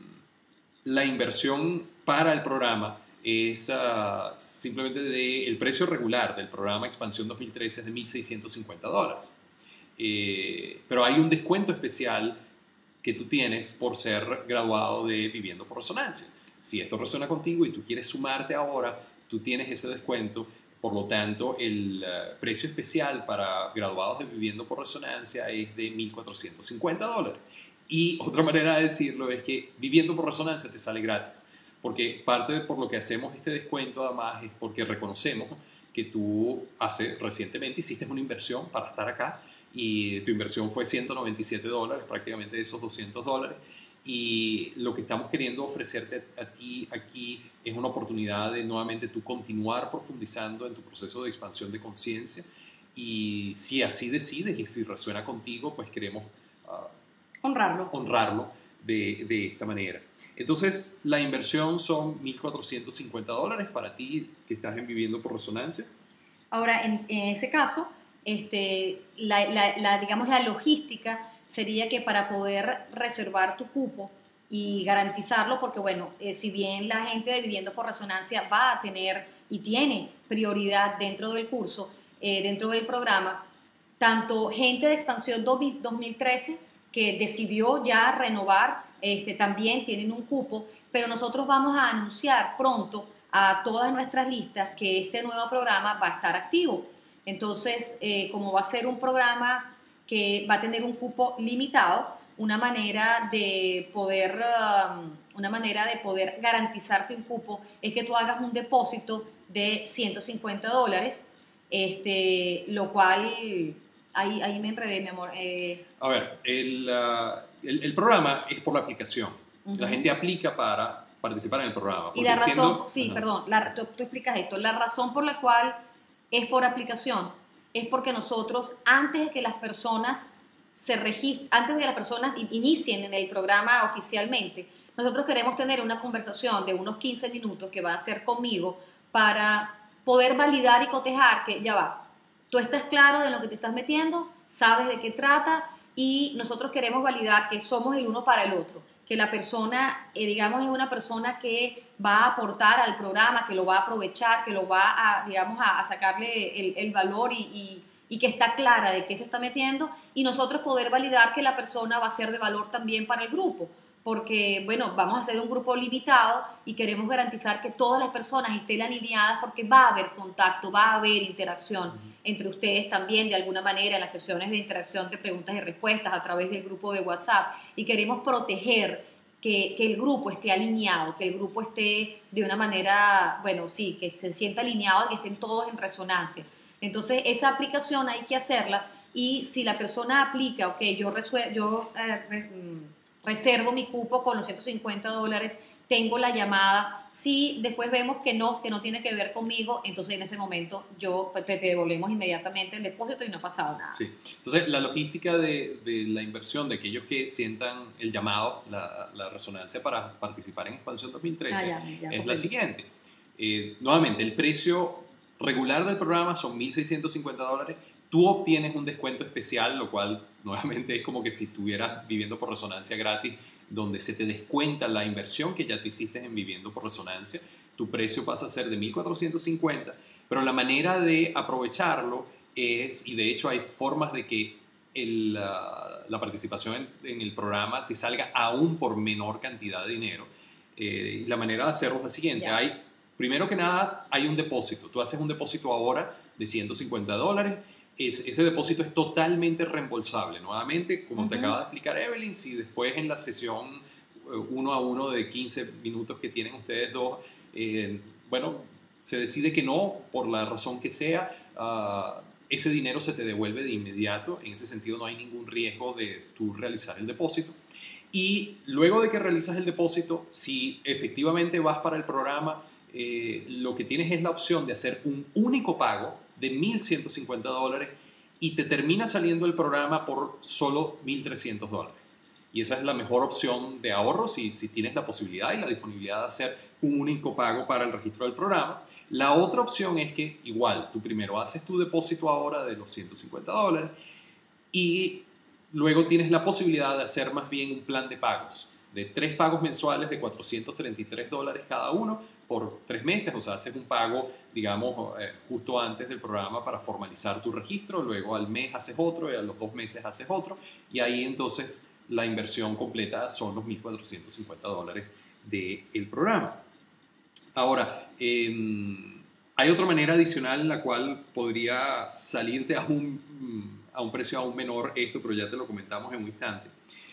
la inversión para el programa es uh, simplemente de, el precio regular del programa Expansión dos mil trece es de mil seiscientos cincuenta dólares. Eh, pero hay un descuento especial que tú tienes por ser graduado de Viviendo por Resonancia. Si esto resuena contigo y tú quieres sumarte ahora, tú tienes ese descuento. Por lo tanto, el uh, precio especial para graduados de Viviendo por Resonancia es de mil cuatrocientos cincuenta dólares. Y otra manera de decirlo es que Viviendo por Resonancia te sale gratis. Porque parte de por lo que hacemos este descuento además es porque reconocemos que tú hace, recientemente hiciste una inversión para estar acá y tu inversión fue ciento noventa y siete dólares, prácticamente de esos doscientos dólares. Y lo que estamos queriendo ofrecerte a, a ti aquí es una oportunidad de nuevamente tú continuar profundizando en tu proceso de expansión de conciencia. Y si así decides y si resuena contigo, pues queremos uh, honrarlo. honrarlo de, de esta manera. Entonces, la inversión son mil cuatrocientos cincuenta dólares para ti que estás en Viviendo por Resonancia. Ahora, en, en ese caso, este, la, la, la, digamos, la logística sería que para poder reservar tu cupo y garantizarlo, porque bueno, eh, si bien la gente de Viviendo por Resonancia va a tener y tiene prioridad dentro del curso, eh, dentro del programa, tanto gente de Expansión dos mil trece que decidió ya renovar, este, también tienen un cupo, pero nosotros vamos a anunciar pronto a todas nuestras listas que este nuevo programa va a estar activo. Entonces, eh, como va a ser un programa que va a tener un cupo limitado, una manera de poder, um, una manera de poder garantizarte un cupo es que tú hagas un depósito de ciento cincuenta dólares, este, lo cual, ahí, ahí me enredé, mi amor. Eh, A ver, el, uh, el, el programa es por la aplicación. Uh-huh. La gente aplica para participar en el programa. Y la razón, siendo, sí, uh-huh. perdón, la, tú, tú explicas esto, la razón por la cual es por aplicación es porque nosotros, antes de que las personas se registren, antes de que las personas inicien en el programa oficialmente, nosotros queremos tener una conversación de unos quince minutos que va a ser conmigo para poder validar y cotejar que ya va, tú estás claro de lo que te estás metiendo, sabes de qué trata y nosotros queremos validar que somos el uno para el otro, que la persona, eh, digamos, es una persona que va a aportar al programa, que lo va a aprovechar, que lo va a, digamos, a, a sacarle el, el valor y, y, y que está clara de qué se está metiendo y nosotros poder validar que la persona va a ser de valor también para el grupo. Porque, bueno, vamos a hacer un grupo limitado y queremos garantizar que todas las personas estén alineadas porque va a haber contacto, va a haber interacción entre ustedes también de alguna manera en las sesiones de interacción de preguntas y respuestas a través del grupo de WhatsApp y queremos proteger que, que el grupo esté alineado, que el grupo esté de una manera, bueno, sí, que se sienta alineado y que estén todos en resonancia. Entonces, esa aplicación hay que hacerla y si la persona aplica, ok, yo, resuel- yo eh, re- reservo mi cupo con los ciento cincuenta dólares, tengo la llamada, si después vemos que no, que no tiene que ver conmigo, entonces en ese momento yo te, te devolvemos inmediatamente el depósito y no ha pasado nada. Sí, entonces la logística de, de la inversión de aquellos que sientan el llamado, la, la resonancia para participar en Expansión dos mil trece ah, ya, ya, es la siguiente. Eh, nuevamente, el precio regular del programa son mil seiscientos cincuenta dólares. Tú obtienes un descuento especial, lo cual nuevamente es como que si estuvieras viviendo por resonancia gratis, donde se te descuenta la inversión que ya tú hiciste en viviendo por resonancia. Tu precio pasa a ser de mil cuatrocientos cincuenta, pero la manera de aprovecharlo es, y de hecho hay formas de que el, uh, la participación en, en el programa te salga aún por menor cantidad de dinero. Eh, la manera de hacerlo es la siguiente. Yeah. Hay, primero que nada, hay un depósito. Tú haces un depósito ahora de ciento cincuenta dólares. Es, ese depósito es totalmente reembolsable. Nuevamente, como uh-huh. te acaba de explicar Evelyn, si después en la sesión uno a uno de quince minutos que tienen ustedes dos, eh, bueno, se decide que no, por la razón que sea, uh, ese dinero se te devuelve de inmediato. En ese sentido no hay ningún riesgo de tú realizar el depósito. Y luego de que realizas el depósito, si efectivamente vas para el programa, eh, lo que tienes es la opción de hacer un único pago de mil ciento cincuenta dólares y te termina saliendo el programa por solo mil trescientos dólares. Y esa es la mejor opción de ahorro si, si tienes la posibilidad y la disponibilidad de hacer un único pago para el registro del programa. La otra opción es que igual, tú primero haces tu depósito ahora de los ciento cincuenta dólares y luego tienes la posibilidad de hacer más bien un plan de pagos, de tres pagos mensuales de cuatrocientos treinta y tres dólares cada uno por tres meses, o sea, haces un pago, digamos, eh, justo antes del programa para formalizar tu registro, luego al mes haces otro y a los dos meses haces otro, y ahí entonces la inversión completa son los mil cuatrocientos cincuenta dólares del programa. Ahora, eh, hay otra manera adicional en la cual podría salirte a un, a un precio aún menor esto, pero ya te lo comentamos en un instante.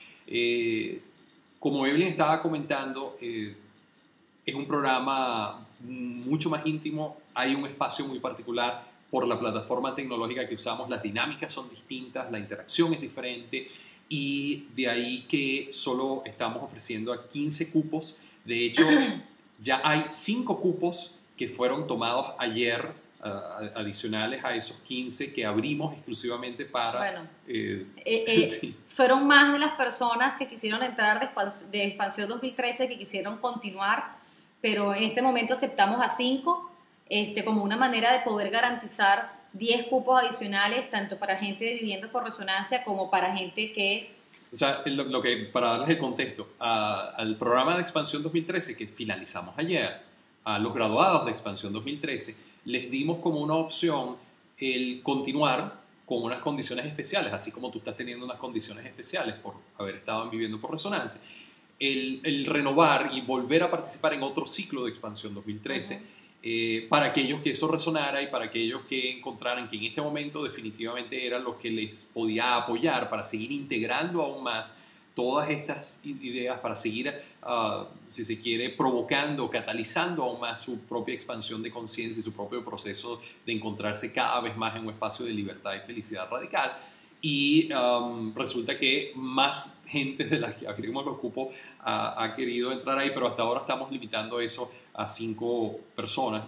Eh, como Evelyn estaba comentando, eh, es un programa mucho más íntimo, hay un espacio muy particular por la plataforma tecnológica que usamos, las dinámicas son distintas, la interacción es diferente y de ahí que solo estamos ofreciendo a quince cupos. De hecho, ya hay cinco cupos que fueron tomados ayer, uh, adicionales a esos quince que abrimos exclusivamente para... Bueno, eh, eh, eh, sí. Fueron más de las personas que quisieron entrar de, expans de Expansión dos mil trece, que quisieron continuar, pero en este momento aceptamos a cinco este, como una manera de poder garantizar diez cupos adicionales, tanto para gente viviendo por resonancia como para gente que... O sea, lo, lo que, para darles el contexto, a, al programa de Expansión dos mil trece que finalizamos ayer, a los graduados de Expansión dos mil trece, les dimos como una opción el continuar con unas condiciones especiales, así como tú estás teniendo unas condiciones especiales por haber estado en Viviendo por Resonancia, el, el renovar y volver a participar en otro ciclo de Expansión dos mil trece, uh-huh. eh, para aquellos que eso resonara y para aquellos que encontraran que en este momento definitivamente era lo que les podía apoyar para seguir integrando aún más todas estas ideas para seguir, uh, si se quiere, provocando, catalizando aún más su propia expansión de conciencia y su propio proceso de encontrarse cada vez más en un espacio de libertad y felicidad radical. Y um, resulta que más gente de las que abrimos los cupos ha, ha querido entrar ahí, pero hasta ahora estamos limitando eso a cinco personas.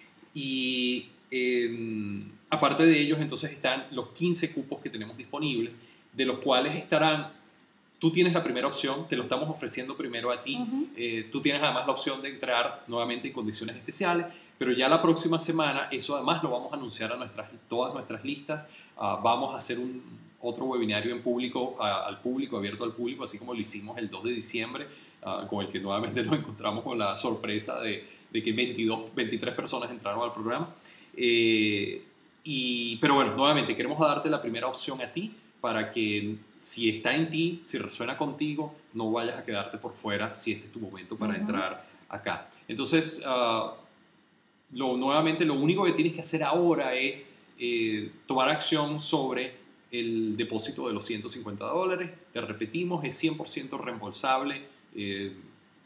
Y eh, aparte de ellos, entonces están los quince cupos que tenemos disponibles, de los cuales estarán, tú tienes la primera opción, te lo estamos ofreciendo primero a ti, uh-huh. eh, tú tienes además la opción de entrar nuevamente en condiciones especiales, pero ya la próxima semana, eso además lo vamos a anunciar a nuestras, todas nuestras listas, uh, vamos a hacer un, otro webinario en público, uh, al público, abierto al público, así como lo hicimos el dos de diciembre, uh, con el que nuevamente nos encontramos con la sorpresa de, de que veintidós, veintitrés personas entraron al programa. Eh, y, pero bueno, nuevamente queremos darte la primera opción a ti, para que si está en ti, si resuena contigo, no vayas a quedarte por fuera si este es tu momento para uh-huh. entrar acá. Entonces, uh, lo, nuevamente, lo único que tienes que hacer ahora es eh, tomar acción sobre el depósito de los ciento cincuenta dólares. Te repetimos, es cien por ciento reembolsable. Eh,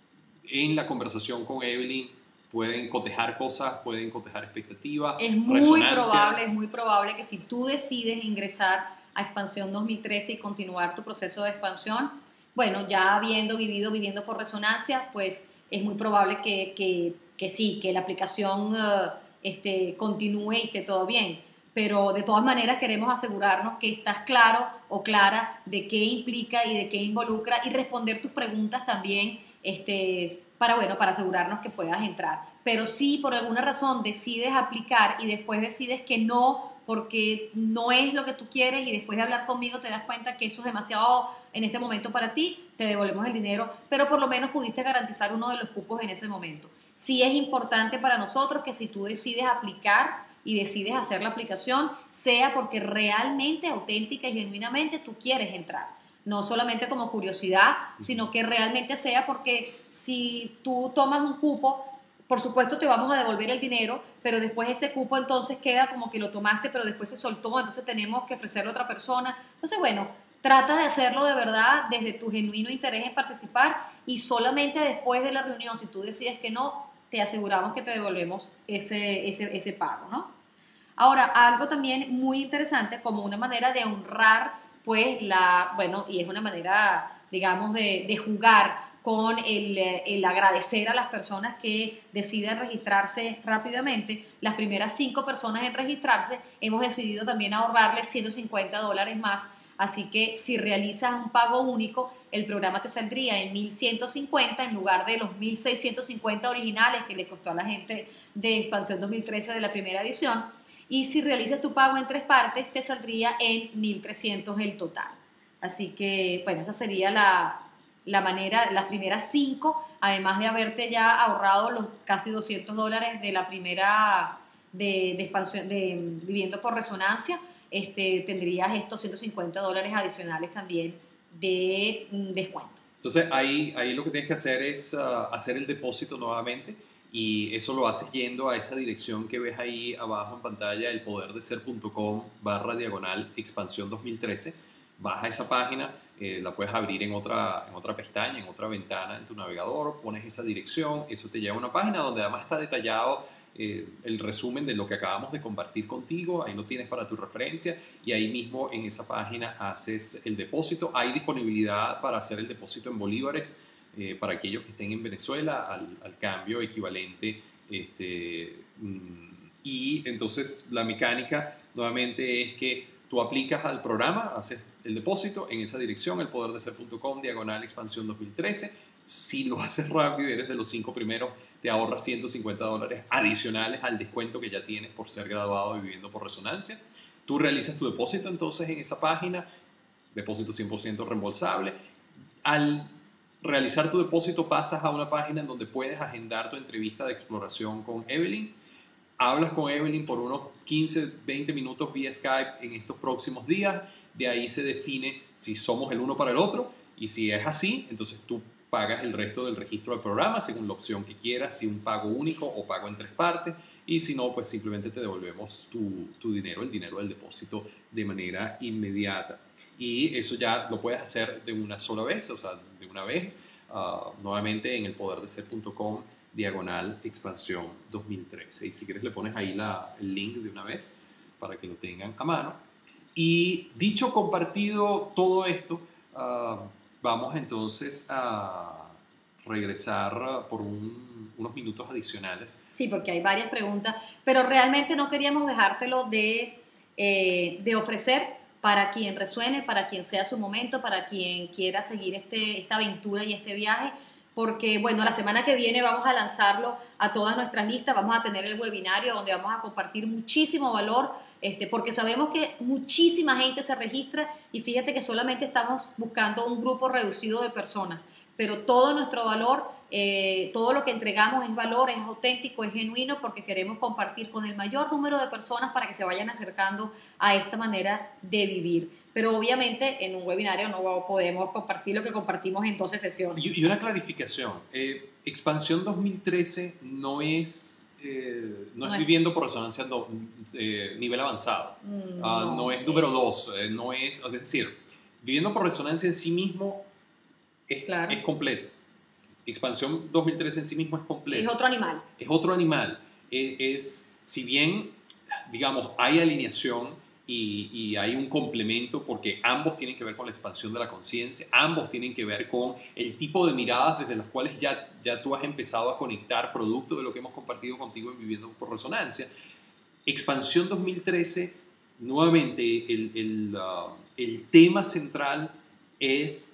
en la conversación con Evelyn pueden cotejar cosas, pueden cotejar expectativas, es muy resonancia. probable, es muy probable que si tú decides ingresar a Expansión dos mil trece y continuar tu proceso de expansión, bueno, ya habiendo vivido, viviendo por resonancia, pues es muy probable que, que, que sí, que la aplicación uh, este, continúe y que todo bien. Pero de todas maneras queremos asegurarnos que estás claro o clara de qué implica y de qué involucra y responder tus preguntas también este, para, bueno, para asegurarnos que puedas entrar. Pero si por alguna razón decides aplicar y después decides que no, porque no es lo que tú quieres y después de hablar conmigo te das cuenta que eso es demasiado en este momento para ti, te devolvemos el dinero, pero por lo menos pudiste garantizar uno de los cupos en ese momento. Sí es importante para nosotros que si tú decides aplicar y decides hacer la aplicación, sea porque realmente, auténtica y genuinamente tú quieres entrar. No solamente como curiosidad, sino que realmente sea porque si tú tomas un cupo, por supuesto te vamos a devolver el dinero, pero después ese cupo entonces queda como que lo tomaste, pero después se soltó, entonces tenemos que ofrecerlo a otra persona. Entonces, bueno, trata de hacerlo de verdad desde tu genuino interés en participar y solamente después de la reunión, si tú decides que no, te aseguramos que te devolvemos ese, ese, ese pago, ¿no? Ahora, algo también muy interesante como una manera de honrar, pues, la, bueno, y es una manera, digamos, de, de jugar con el, el agradecer a las personas que deciden registrarse rápidamente. Las primeras cinco personas en registrarse hemos decidido también ahorrarles ciento cincuenta dólares más, así que si realizas un pago único, el programa te saldría en mil ciento cincuenta en lugar de los mil seiscientos cincuenta originales que le costó a la gente de Expansión dos mil trece de la primera edición, y si realizas tu pago en tres partes, te saldría en mil trescientos el total. Así que, bueno, esa sería la... la manera, las primeras cinco, además de haberte ya ahorrado los casi doscientos dólares de la primera de, de expansión, de Viviendo por Resonancia, este, tendrías estos ciento cincuenta dólares adicionales también de mm, descuento. Entonces ahí, ahí lo que tienes que hacer es uh, hacer el depósito nuevamente y eso lo haces yendo a esa dirección que ves ahí abajo en pantalla, elpoderdeser.com barra diagonal expansión dos mil trece. Vas a esa página, eh, la puedes abrir en otra, en otra pestaña, en otra ventana en tu navegador, pones esa dirección, eso te lleva a una página donde además está detallado eh, el resumen de lo que acabamos de compartir contigo, ahí lo tienes para tu referencia y ahí mismo en esa página haces el depósito. Hay disponibilidad para hacer el depósito en bolívares eh, para aquellos que estén en Venezuela al, al cambio equivalente este, y entonces la mecánica nuevamente es que tú aplicas al programa, haces el depósito en esa dirección, elpoderdeser.com, diagonal expansión dos mil trece. Si lo haces rápido y eres de los cinco primeros, te ahorras ciento cincuenta dólares adicionales al descuento que ya tienes por ser graduado y Viviendo por Resonancia. Tú realizas tu depósito entonces en esa página, depósito cien por ciento reembolsable. Al realizar tu depósito pasas a una página en donde puedes agendar tu entrevista de exploración con Evelyn. Hablas con Evelyn por unos quince, veinte minutos vía Skype en estos próximos días. De ahí se define si somos el uno para el otro. Y si es así, entonces tú pagas el resto del registro del programa según la opción que quieras, si un pago único o pago en tres partes, y si no, pues simplemente te devolvemos tu, tu dinero, el dinero del depósito de manera inmediata. Y eso ya lo puedes hacer de una sola vez, o sea, de una vez, uh, nuevamente en el poder de ser punto com diagonal expansión dos mil trece. Y si quieres le pones ahí la, el link de una vez para que lo tengan a mano. Y dicho compartido todo esto, uh, vamos entonces a regresar por un, unos minutos adicionales. Sí, porque hay varias preguntas, pero realmente no queríamos dejártelo de, eh, de ofrecer para quien resuene, para quien sea su momento, para quien quiera seguir este, esta aventura y este viaje, porque bueno, la semana que viene vamos a lanzarlo a todas nuestras listas, vamos a tener el webinario donde vamos a compartir muchísimo valor, este, porque sabemos que muchísima gente se registra y fíjate que solamente estamos buscando un grupo reducido de personas, pero todo nuestro valor, eh, todo lo que entregamos es valor, es auténtico, es genuino, porque queremos compartir con el mayor número de personas para que se vayan acercando a esta manera de vivir. Pero obviamente en un webinario no podemos compartir lo que compartimos en doce sesiones. Y, y una clarificación, eh, Expansión dos mil trece no es, eh, no, no es viviendo por resonancia no, eh, nivel avanzado, mm, uh, no, no es número dos, eh, no es, es decir, viviendo por resonancia en sí mismo es, claro. es completo. Expansión dos mil trece en sí mismo es completo. Es otro animal. Es otro animal. Es, es si bien, digamos, hay alineación y, y hay un complemento porque ambos tienen que ver con la expansión de la conciencia, ambos tienen que ver con el tipo de miradas desde las cuales ya, ya tú has empezado a conectar producto de lo que hemos compartido contigo en Viviendo por Resonancia. Expansión dos mil trece, nuevamente, el, el, uh, el tema central es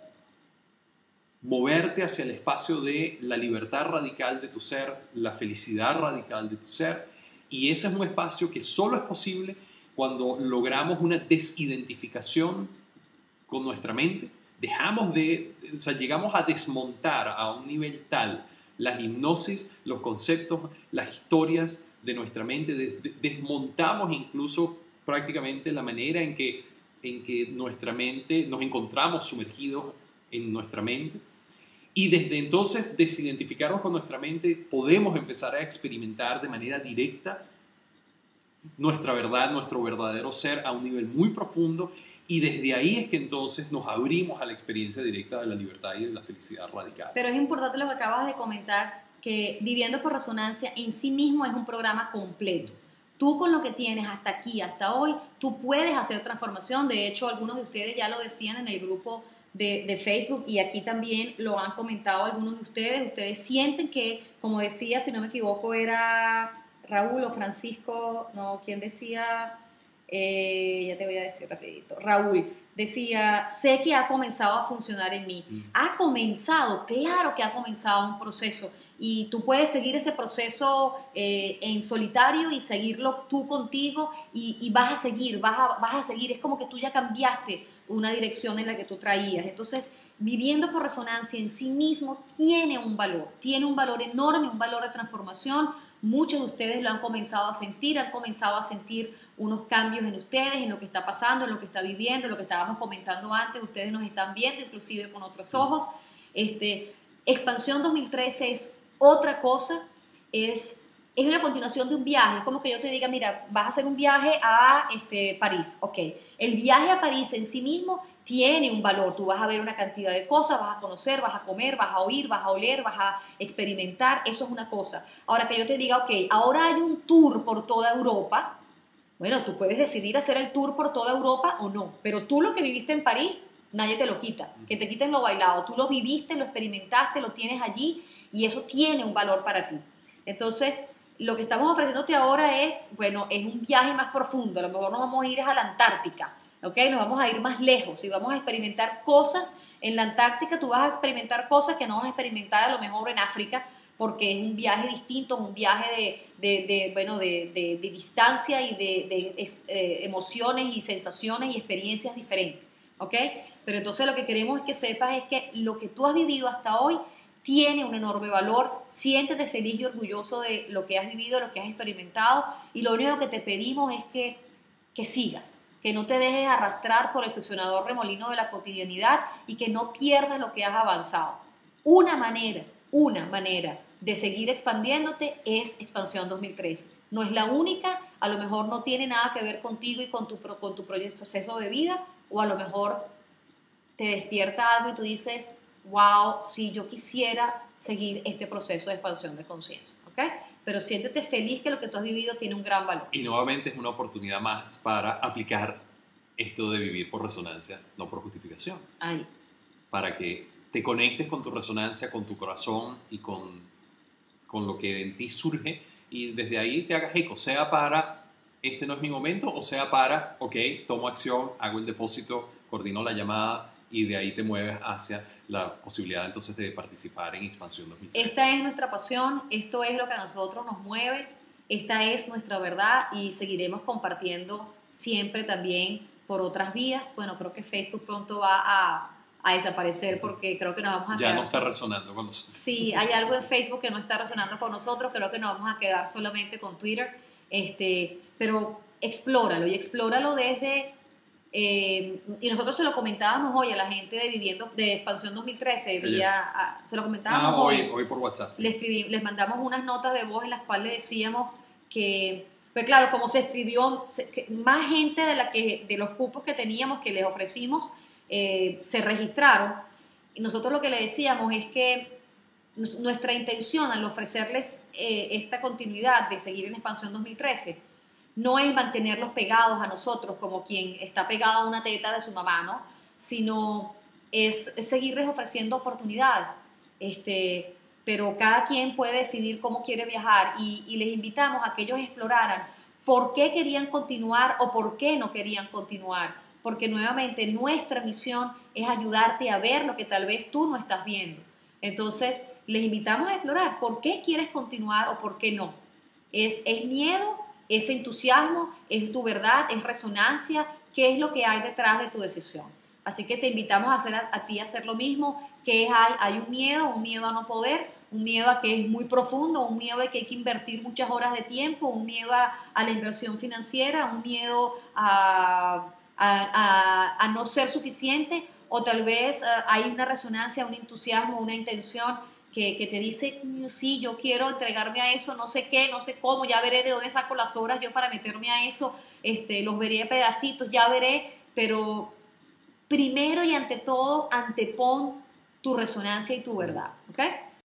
moverte hacia el espacio de la libertad radical de tu ser, la felicidad radical de tu ser, y ese es un espacio que solo es posible cuando logramos una desidentificación con nuestra mente, dejamos de, o sea, llegamos a desmontar a un nivel tal las hipnosis, los conceptos, las historias de nuestra mente, de, de, desmontamos incluso prácticamente la manera en que, en que nuestra mente, nos encontramos sumergidos en nuestra mente. Y desde entonces desidentificarnos con nuestra mente, podemos empezar a experimentar de manera directa nuestra verdad, nuestro verdadero ser a un nivel muy profundo, y desde ahí es que entonces nos abrimos a la experiencia directa de la libertad y de la felicidad radical. Pero es importante lo que acabas de comentar, que Viviendo por Resonancia en sí mismo es un programa completo. Tú con lo que tienes hasta aquí, hasta hoy, tú puedes hacer transformación. De hecho, algunos de ustedes ya lo decían en el grupo De, de Facebook, y aquí también lo han comentado algunos de ustedes. Ustedes sienten que, como decía, si no me equivoco, era Raúl o Francisco, no, ¿quién decía? Eh, ya te voy a decir rapidito. Raúl decía, sé que ha comenzado a funcionar en mí. Mm. Ha comenzado, claro que ha comenzado un proceso, y tú puedes seguir ese proceso eh, en solitario y seguirlo tú contigo, y, y vas a seguir, vas a, vas a seguir. Es como que tú ya cambiaste una dirección en la que tú traías. Entonces, Viviendo por Resonancia en sí mismo tiene un valor, tiene un valor enorme, un valor de transformación. Muchos de ustedes lo han comenzado a sentir, han comenzado a sentir unos cambios en ustedes, en lo que está pasando, en lo que está viviendo, en lo que estábamos comentando antes. Ustedes nos están viendo inclusive con otros ojos. Este, Expansión dos mil trece es otra cosa, es, es una continuación de un viaje. Es como que yo te diga, mira, vas a hacer un viaje a este, París. Ok, el viaje a París en sí mismo tiene un valor. Tú vas a ver una cantidad de cosas, vas a conocer, vas a comer, vas a oír, vas a oler, vas a experimentar. Eso es una cosa. Ahora que yo te diga, ok, ahora hay un tour por toda Europa. Bueno, tú puedes decidir hacer el tour por toda Europa o no, pero tú lo que viviste en París, nadie te lo quita. Que te quiten lo bailado. Tú lo viviste, lo experimentaste, lo tienes allí, y eso tiene un valor para ti. Entonces, lo que estamos ofreciéndote ahora es, bueno, es un viaje más profundo. A lo mejor nos vamos a ir a la Antártica, ¿ok? Nos vamos a ir más lejos y vamos a experimentar cosas. En la Antártica tú vas a experimentar cosas que no vas a experimentar a lo mejor en África, porque es un viaje distinto, un viaje de, de, de bueno, de, de, de distancia y de, de eh, emociones y sensaciones y experiencias diferentes, ¿ok? Pero entonces lo que queremos es que sepas es que lo que tú has vivido hasta hoy tiene un enorme valor. Siéntete feliz y orgulloso de lo que has vivido, lo que has experimentado, y lo único que te pedimos es que, que sigas, que no te dejes arrastrar por el succionador remolino de la cotidianidad y que no pierdas lo que has avanzado. Una manera, una manera de seguir expandiéndote es Expansión dos mil trece. No es la única, a lo mejor no tiene nada que ver contigo y con tu, con tu proceso de vida, o a lo mejor te despierta algo y tú dices, wow, sí, yo quisiera seguir este proceso de expansión de conciencia, ¿ok? Pero siéntete feliz que lo que tú has vivido tiene un gran valor. Y nuevamente es una oportunidad más para aplicar esto de vivir por resonancia, no por justificación. Ahí. Para que te conectes con tu resonancia, con tu corazón y con, con lo que en ti surge, y desde ahí te hagas eco, sea para este no es mi momento, o sea para, ok, tomo acción, hago el depósito, coordino la llamada, y de ahí te mueves hacia la posibilidad entonces de participar en Expansión dos mil trece. Esta es nuestra pasión, esto es lo que a nosotros nos mueve, esta es nuestra verdad, y seguiremos compartiendo siempre también por otras vías. Bueno, creo que Facebook pronto va a, a desaparecer porque creo que nos vamos a ya quedar... Ya no está resonando con nosotros. Sí, hay algo en Facebook que no está resonando con nosotros, creo que nos vamos a quedar solamente con Twitter, este, pero explóralo y explóralo desde... Eh, y nosotros se lo comentábamos hoy a la gente de Viviendo de Expansión dos mil trece, vía, a, se lo comentábamos ah, hoy, hoy, hoy por WhatsApp. Sí. Le escribí, les mandamos unas notas de voz en las cuales decíamos que, pues claro, como se escribió, se, que más gente de, la que, de los cupos que teníamos que les ofrecimos eh, se registraron, y nosotros lo que le decíamos es que nuestra intención al ofrecerles eh, esta continuidad de seguir en Expansión dos mil trece no es mantenerlos pegados a nosotros como quien está pegado a una teta de su mamá, ¿no? Sino es, es seguirles ofreciendo oportunidades. Este, pero cada quien puede decidir cómo quiere viajar, y, y les invitamos a que ellos exploraran por qué querían continuar o por qué no querían continuar, porque nuevamente nuestra misión es ayudarte a ver lo que tal vez tú no estás viendo. Entonces, les invitamos a explorar por qué quieres continuar o por qué no. ¿Es, es miedo? ¿Es entusiasmo? ¿Es tu verdad? ¿Es resonancia? ¿Qué es lo que hay detrás de tu decisión? Así que te invitamos a, hacer a, a ti a hacer lo mismo. ¿Qué hay? Hay un miedo, un miedo a no poder, un miedo a que es muy profundo, un miedo de que hay que invertir muchas horas de tiempo, un miedo a, a la inversión financiera, un miedo a, a, a, a no ser suficiente, o tal vez uh, hay una resonancia, un entusiasmo, una intención Que, que te dice, sí, yo quiero entregarme a eso, no sé qué, no sé cómo, ya veré de dónde saco las horas yo para meterme a eso, este, los veré a pedacitos, ya veré, pero primero y ante todo, antepon tu resonancia y tu verdad, ¿ok?